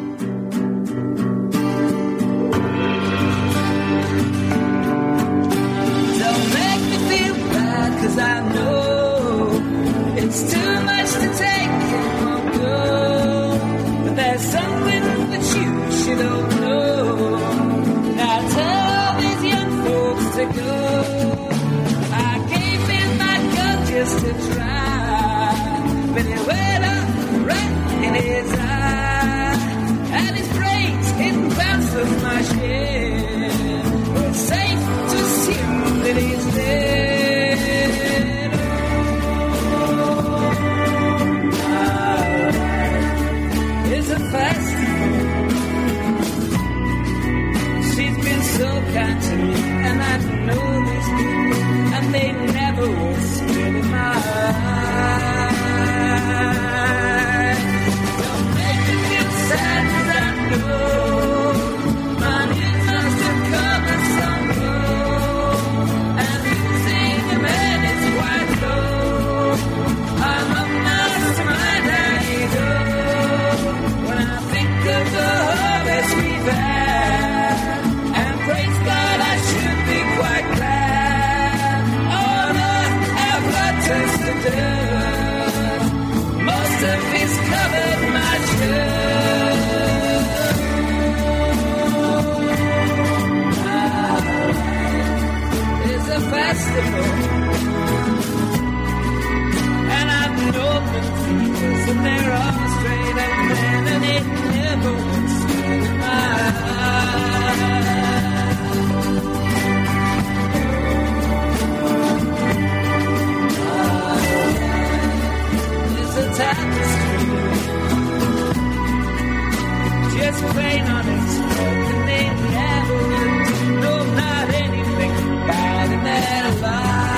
make me feel bad, 'cause I know it's too much to take and won't go. But there's something that you should all know. Now tell these young folks to go. I gave him my gun just to try, but it went up right in his eye, and his brains hitting bounce of my shed. It's safe to assume that he's dead. It's a festival. She's been so kind to me, and I know these people, and they never will spit in my eye. Don't make me feel sad, 'cause I know money must have come at some blow, and losing a man is quite low. I'm a mastermind, I know, when I think of the harvest we've had, and praise God I should be quite glad. Oh no, our blood turns to dirt, most of it's covered my shirt. It's a festival, and I've known the fevers, and they're all straight up men, and it never was straight in my eyes. It's a tapestry, just plain on its folk, and they never will do, no, not anything bad in their lives.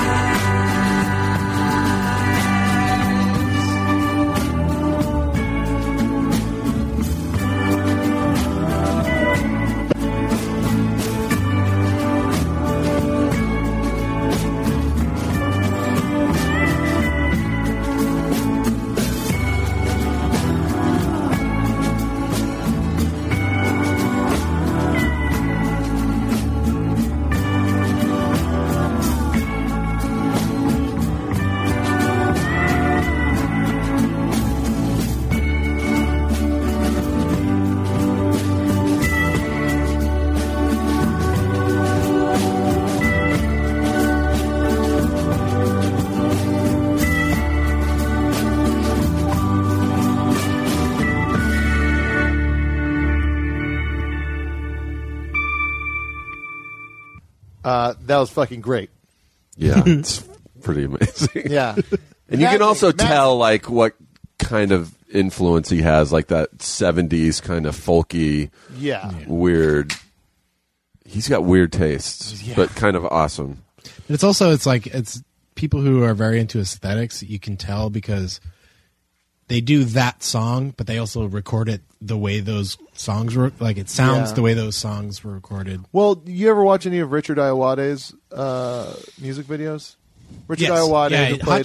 That was fucking great. Yeah, it's pretty amazing. Yeah. And you can also Magic. tell like what kind of influence he has, like that 70s kind of folky, weird. He's got weird tastes, but kind of awesome. But it's people who are very into aesthetics. You can tell because they do that song, but they also record it the way those songs were. Like it sounds the way those songs were recorded. Well, you ever watch any of Richard Ayoade's music videos? Richard Ayoade, who played,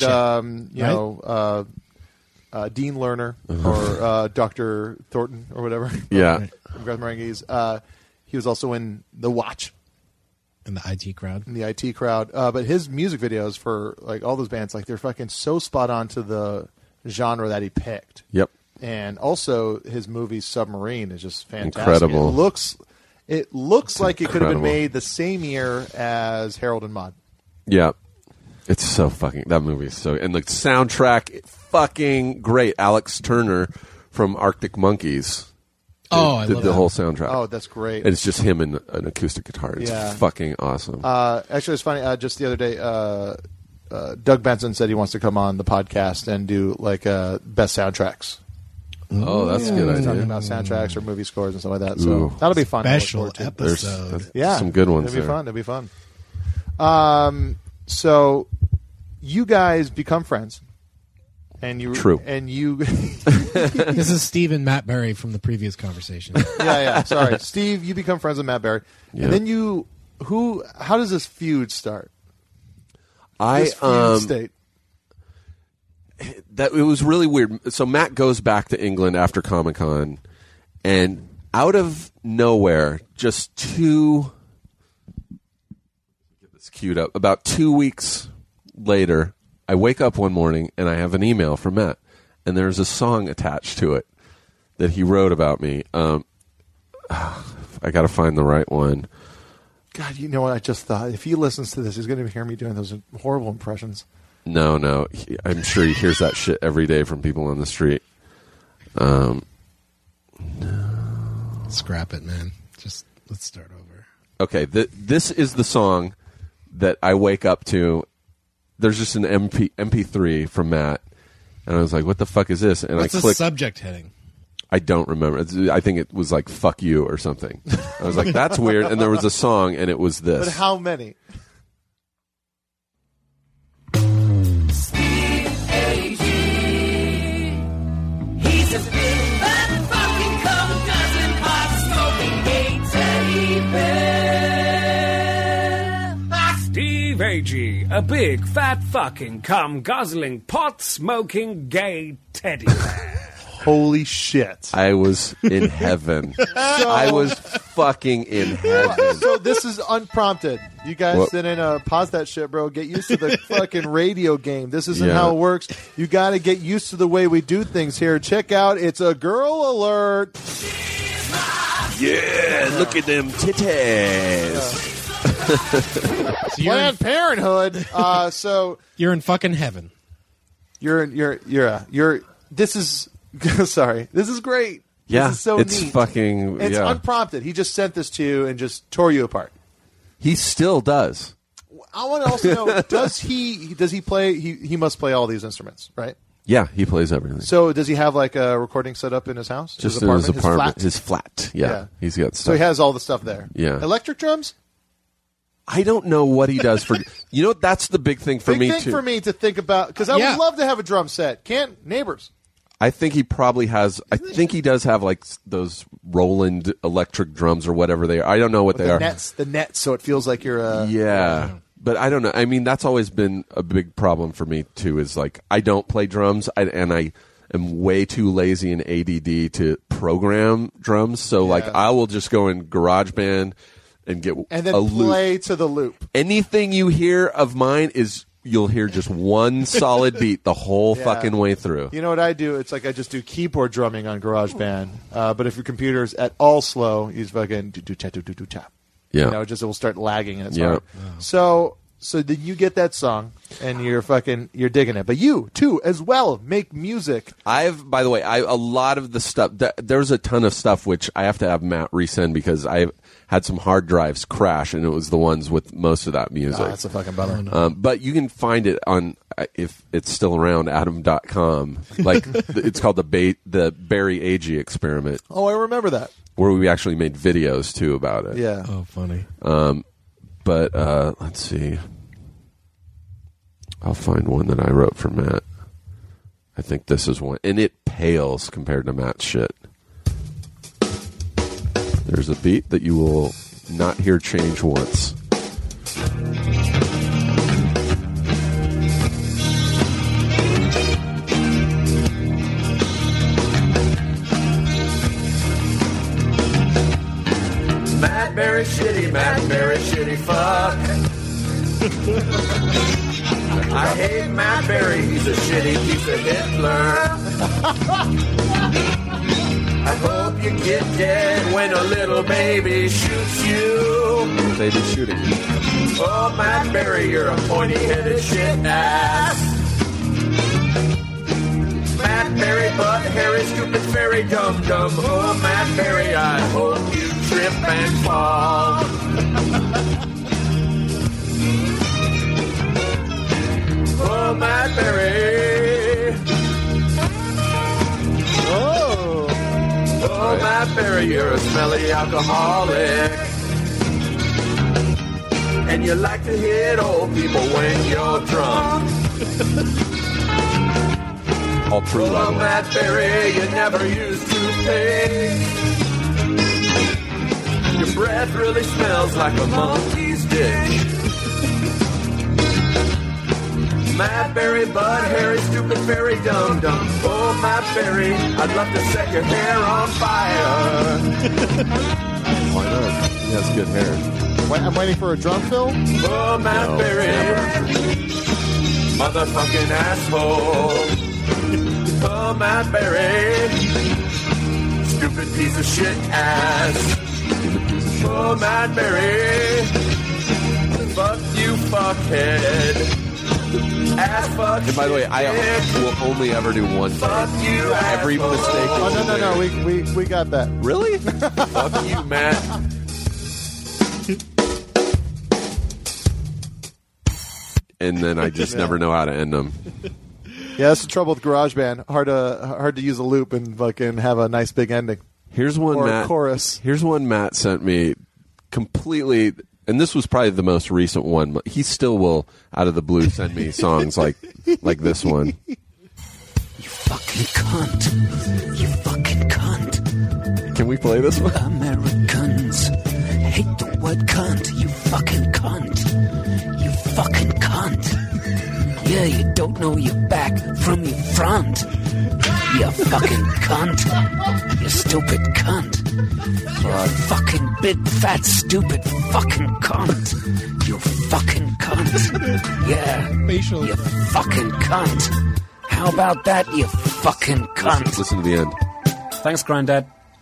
Dean Lerner or Dr. Thornton or whatever. Yeah. From Garth Marenghi's. He was also in The Watch. In the IT Crowd. But his music videos for like all those bands, like they're fucking so spot on to the genre that he picked. Yep. And also his movie Submarine is just fantastic. Incredible. It looks like it could have been incredible. made the same year as Harold and Maude. Yeah. It's so fucking, that movie is so, and the soundtrack, fucking great. Alex Turner from Arctic Monkeys did the whole soundtrack. Oh, that's great. And it's just him and an acoustic guitar. It's fucking awesome. Actually, it's funny. Just the other day, Doug Benson said he wants to come on the podcast and do like best soundtracks. Oh, that's a good idea. Talking about soundtracks or movie scores and stuff like that. So that'll be fun. Special to look forward to. episode. There's some good ones. It'll be fun. So you guys become friends. And you True. And you. This is Steve and Matt Berry from the previous conversation. Yeah. Sorry, Steve. You become friends with Matt Berry, and then you. How does this feud start? This feud state. That it was really weird. So Matt goes back to England after Comic-Con, and out of nowhere, just get this queued up. About 2 weeks later, I wake up one morning and I have an email from Matt, and there's a song attached to it that he wrote about me. I got to find the right one. God, you know what I just thought? If he listens to this, he's going to hear me doing those horrible impressions. No. I'm sure he hears that shit every day from people on the street. No. Scrap it, man. Just let's start over. Okay, this is the song that I wake up to. There's just an MP3 from Matt, and I was like, what the fuck is this? And What's I the clicked. subject heading? I don't remember. I think it was like "fuck you" or something. I was like, "That's weird." And there was a song, and it was this. But how many? Steve Agee. He's a big fat fucking cum guzzling pot smoking gay teddy bear. Steve Agee, a big, fat, fucking, cum-guzzling, pot-smoking, gay teddy bear. Holy shit. I was in heaven. I was fucking in heaven. So this is unprompted. You guys didn't pause that shit, bro. Get used to the fucking radio game. This isn't how it works. You got to get used to the way we do things here. Check out It's a Girl Alert. Yeah, look at them titties. Planned Parenthood. So you're in fucking heaven. This is sorry. This is great. Yeah, this is so it's neat. fucking. It's yeah. unprompted. He just sent this to you and just tore you apart. He still does. I want to also know: does he play? He must play all these instruments, right? Yeah, he plays everything. So does he have like a recording set up in his house? Just in his apartment, his flat. Yeah, he's got stuff. So he has all the stuff there. Yeah, electric drums. I don't know what he does for. You know, that's the big thing for me too. For me to think about, because I would love to have a drum set. Can't neighbors? I think he probably has. I think he does have like those Roland electric drums or whatever they are. I don't know what they are. The nets, so it feels like you're. Yeah, but I don't know. I mean, that's always been a big problem for me too. Is like I don't play drums, and I am way too lazy and ADD to program drums. So like I will just go in GarageBand and get and then a play loop. to the loop. Anything you hear of mine is. You'll hear just one solid beat the whole fucking way through. You know what I do? It's like I just do keyboard drumming on GarageBand. But if your computer's at all slow, you fucking do-do-cha. Yeah. You know, it will start lagging and it's hard. So then you get that song and you're digging it. But you too, as well, make music. By the way, a lot of the stuff. There's a ton of stuff which I have to have Matt resend because I've had some hard drives crash, and it was the ones with most of that music. That's a fucking bummer. But you can find it on, if it's still around, Adam.com. Like it's called the Barry Agee Experiment. Oh, I remember that. Where we actually made videos too about it. Yeah. Oh, funny. But let's see. I'll find one that I wrote for Matt. I think this is one, and it pales compared to Matt's shit. There's a beat that you will not hear change once. Matt Berry shitty fuck. I hate Matt Berry, he's a shitty piece of Hitler. I hope you get dead when a little baby shoots you. Baby shooting. Oh, Matt Berry, you're a pointy-headed shit ass. Matt Berry, butt hairy, stupid, fairy, dum-dum. Oh, Matt Berry, I hope you trip and fall. Oh, Matt Berry. Oh, Matt Berry, you're a smelly alcoholic. And you like to hit old people when you're drunk. All true, by the way. Matt Berry, you never used toothpaste. Your breath really smells like a monkey's dick. Matt Berry, Bud Harry, stupid fairy, dum dum. Oh, Matt Berry, I'd love to set your hair on fire. Why not? He has good hair. I'm waiting for a drum fill. Oh, Matt Berry, motherfucking asshole. Oh, Matt Berry, stupid piece of shit ass. Oh, Matt Berry, fuck you, fuckhead. Ass fuck. And by the way, I will only ever do one thing. Fuck you, Every asshole. mistake. Oh, no. We got that. Really? Fuck you, Matt. And then I just never know how to end them. Yeah, that's the trouble with GarageBand. Hard to use a loop and fucking have a nice big ending. Here's one Or a Matt. chorus. Here's one Matt sent me. Completely, and this was probably the most recent one. But he still will, out of the blue, send me songs like this one. You fucking cunt. You fucking cunt. Can we play this one? Americans hate the word cunt. You fucking cunt. You fucking cunt. Yeah, you don't know your back from your front. You fucking cunt. You stupid cunt. You fucking big fat stupid fucking cunt. You fucking cunt. Yeah. Facial. You fucking cunt. How about that, you fucking cunt? Listen to the end. Thanks, Grandad.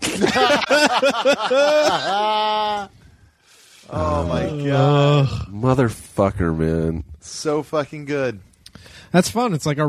Oh my god, Motherfucker, man. so fucking good. That's fun. It's like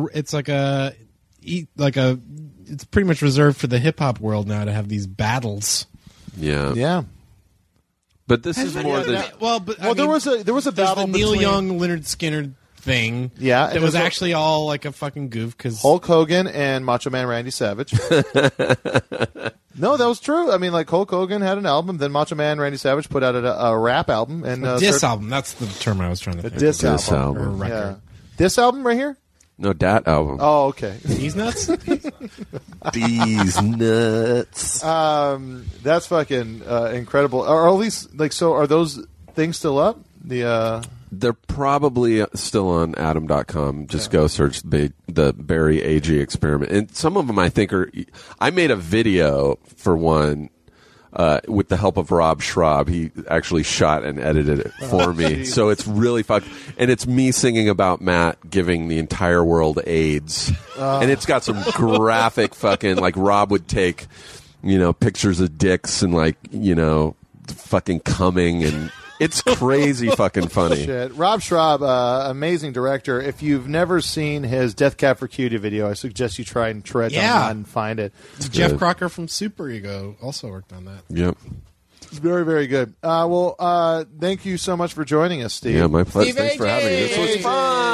it's pretty much reserved for the hip hop world now to have these battles. Yeah. Yeah. But this is more than. There was a there's battle the Neil between Young, Leonard Skinner thing. Yeah, that and was there's a- actually all like a fucking goof because Hulk Hogan and Macho Man Randy Savage. No, that was true. I mean, like Hulk Hogan had an album, then Macho Man Randy Savage put out a rap album and diss album. That's the term I was trying to think. diss Diss album. album. Or record. Yeah. This album right here. No, that album. Oh, okay. These nuts. These nuts. That's fucking incredible. Are all these like so? Are those things still up? They're probably still on Adam.com. Just go search the Barry AG experiment. And some of them I think are. I made a video for one with the help of Rob Schraub. He actually shot and edited it for me. geez. So it's really fucked. And it's me singing about Matt giving the entire world AIDS. And it's got some graphic fucking, like Rob would take, pictures of dicks and fucking coming and. It's crazy fucking funny. Shit. Rob Schraub, amazing director. If you've never seen his Death Cab for Cutie video, I suggest you try and tread online and find it. Jeff good. Crocker from Super Ego also worked on that. Yep. It's very, very good. Thank you so much for joining us, Steve. Yeah, my pleasure. Steve Thanks for having me. This was Agee.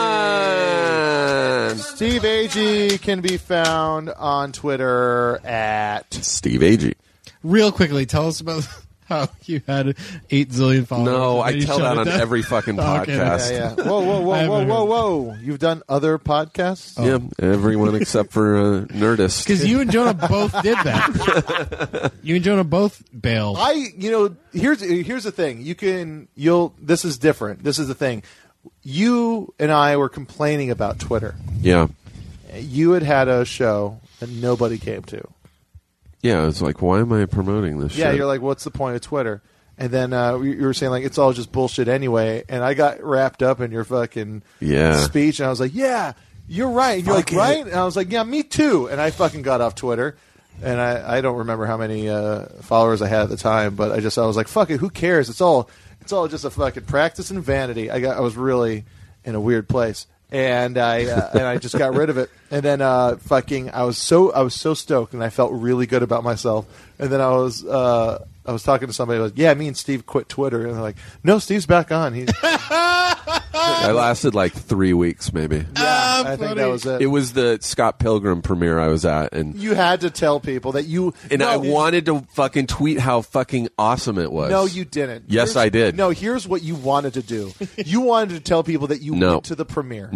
fun. Steve Agee can be found on Twitter at Steve Agee. Real quickly, tell us about how you had 8 zillion followers. No, and I then you tell shut that it on down? every fucking Okay. podcast. Yeah. Whoa. You've done other podcasts? Yeah, everyone except for Nerdist. Because you and Jonah both did that. You and Jonah both bailed. Here's the thing. This is different. This is the thing. You and I were complaining about Twitter. Yeah. You had a show that nobody came to. Yeah, it's like, why am I promoting this Yeah, shit? you're like, what's the point of Twitter? And then you were saying, like, it's all just bullshit anyway. And I got wrapped up in your fucking speech, and I was like, yeah, you're right. And you're like, right? And I was like, yeah, me too. And I fucking got off Twitter. And I don't remember how many followers I had at the time, but I was like, fuck it, who cares? It's all just a fucking practice and vanity. I was really in a weird place. And I just got rid of it. And then I was so stoked, and I felt really good about myself. And then I was talking to somebody like, yeah, me and Steve quit Twitter, and they're like, no, Steve's back on. I lasted like 3 weeks, maybe. I think that was it. It was the Scott Pilgrim premiere I was at, and You had to tell people that you. I wanted to fucking tweet how fucking awesome it was. No, you didn't. Yes, I did. No, here's what you wanted to do. You wanted to tell people that you went to the premiere. Nope.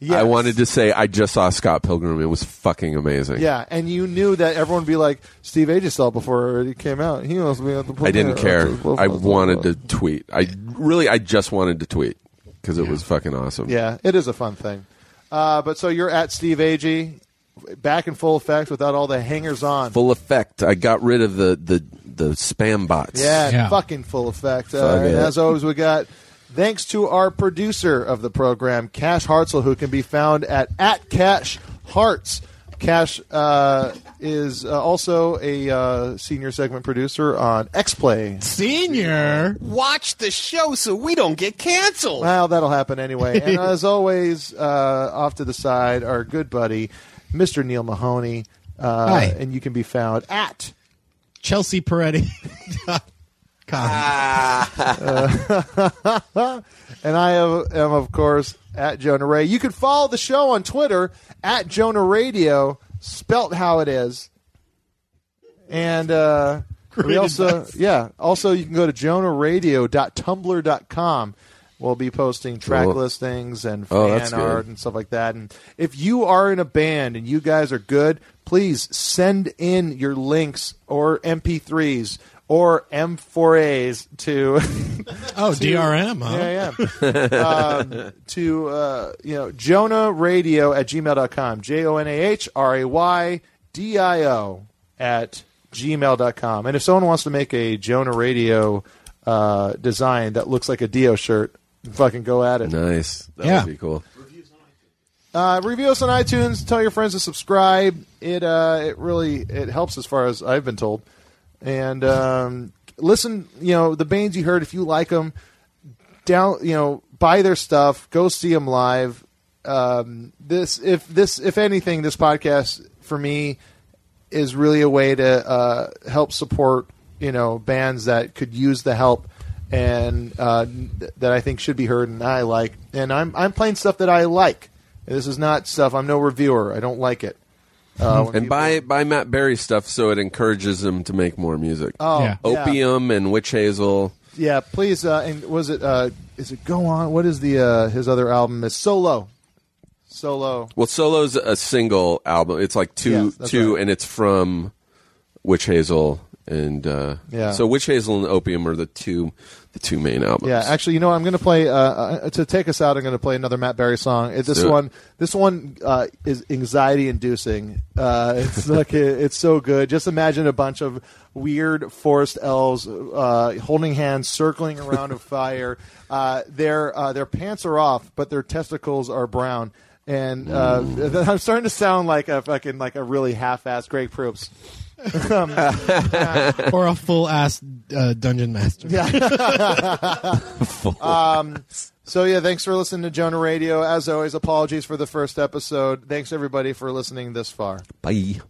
Yes. I wanted to say I just saw Scott Pilgrim. It was fucking amazing. Yeah, and you knew that everyone would be like, Steve Agee saw it before it came out. He must be at the premiere. I didn't care. I wanted to tweet. I just wanted to tweet because it was fucking awesome. Yeah, it is a fun thing. But so you're at Steve Agee, back in full effect without all the hangers on. Full effect. I got rid of the spam bots. Yeah, fucking full effect. Fuck And it. as always, we got thanks to our producer of the program, Cash Hartzell, who can be found at Cash Hartz. Cash is also a senior segment producer on X-Play. Senior? Watch the show so we don't get canceled. Well, that'll happen anyway. And as always, off to the side, our good buddy, Mr. Neil Mahoney. Hi. And you can be found at Chelsea Peretti. and I am, of course, at Jonah Ray. You can follow the show on Twitter at Jonah Radio, spelt how it is. And we also you can go to jonahradio.tumblr.com. We'll be posting track Cool. listings and that's fan art good. and stuff like that. And if you are in a band and you guys are good, please send in your links or MP3s or M4As to DRM, huh? to jonahradio@gmail.com, JONAHRAYDIO @gmail.com. And if someone wants to make a Jonah Radio design that looks like a Dio shirt, fucking go at it. Nice. That would be cool. Review us on iTunes. Tell your friends to subscribe. It really helps as far as I've been told. And listen, the bands you heard, if you like them, buy their stuff. Go see them live. If anything, this podcast for me is really a way to help support bands that could use the help and that I think should be heard and I like. And I'm playing stuff that I like. This is not stuff. I'm no reviewer. I don't like it. And buy Matt Berry stuff so it encourages him to make more music. Opium and Witch Hazel. Yeah, please. And was it? Is it Go On? What is the his other album? It's Solo. Well, Solo's a single album. It's like two, right. and it's from Witch Hazel and So Witch Hazel and Opium are the two main albums. Yeah, actually, I'm going to play to take us out. I'm going to play another Matt Berry song. This one is anxiety inducing. It's like it's so good. Just imagine a bunch of weird forest elves holding hands, circling around a fire. Their pants are off, but their testicles are brown. And I'm starting to sound like a really half-assed Greg Proops. Or a full-ass dungeon master. So, thanks for listening to Jonah Radio. As always, apologies for the first episode. Thanks, everybody, for listening this far. Bye.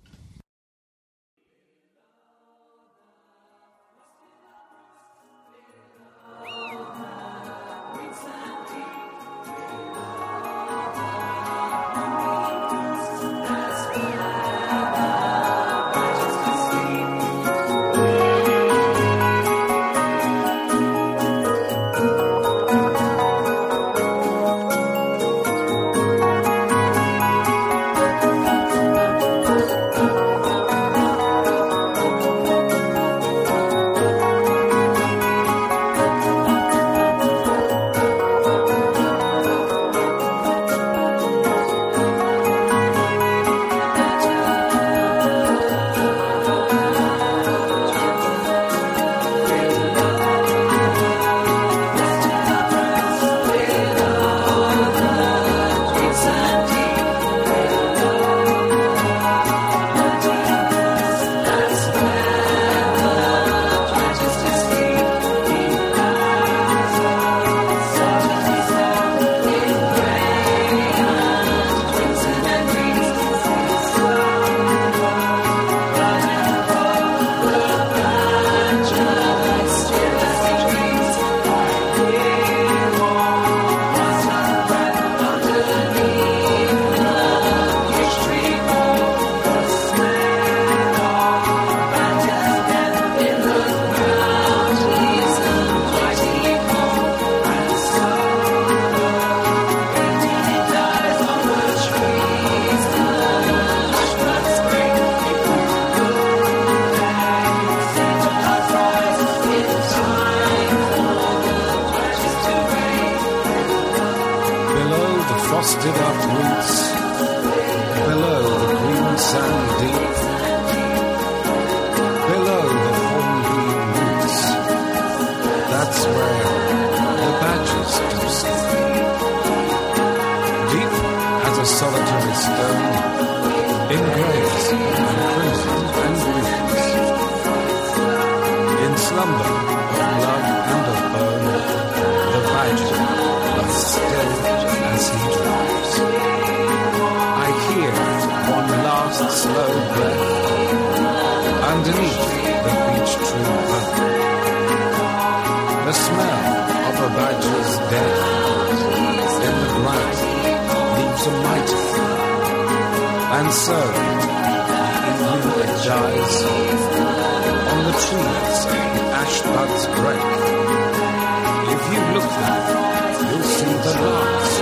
slow breath underneath the beech tree trunk. The smell of a badger's death in the ground leaves a mitre, and so the evening it dies. On the trees the ash buds break. If you look there, you'll see the last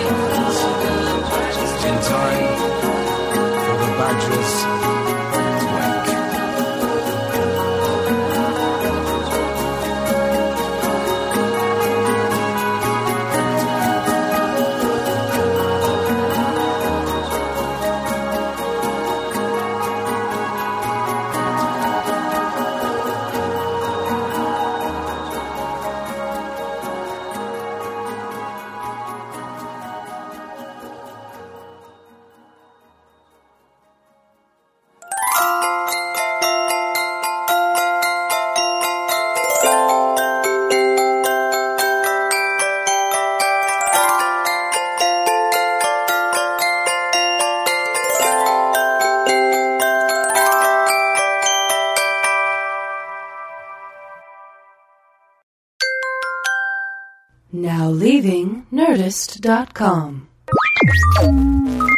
in time for the badgers to wake. Now leaving Nerdist.com.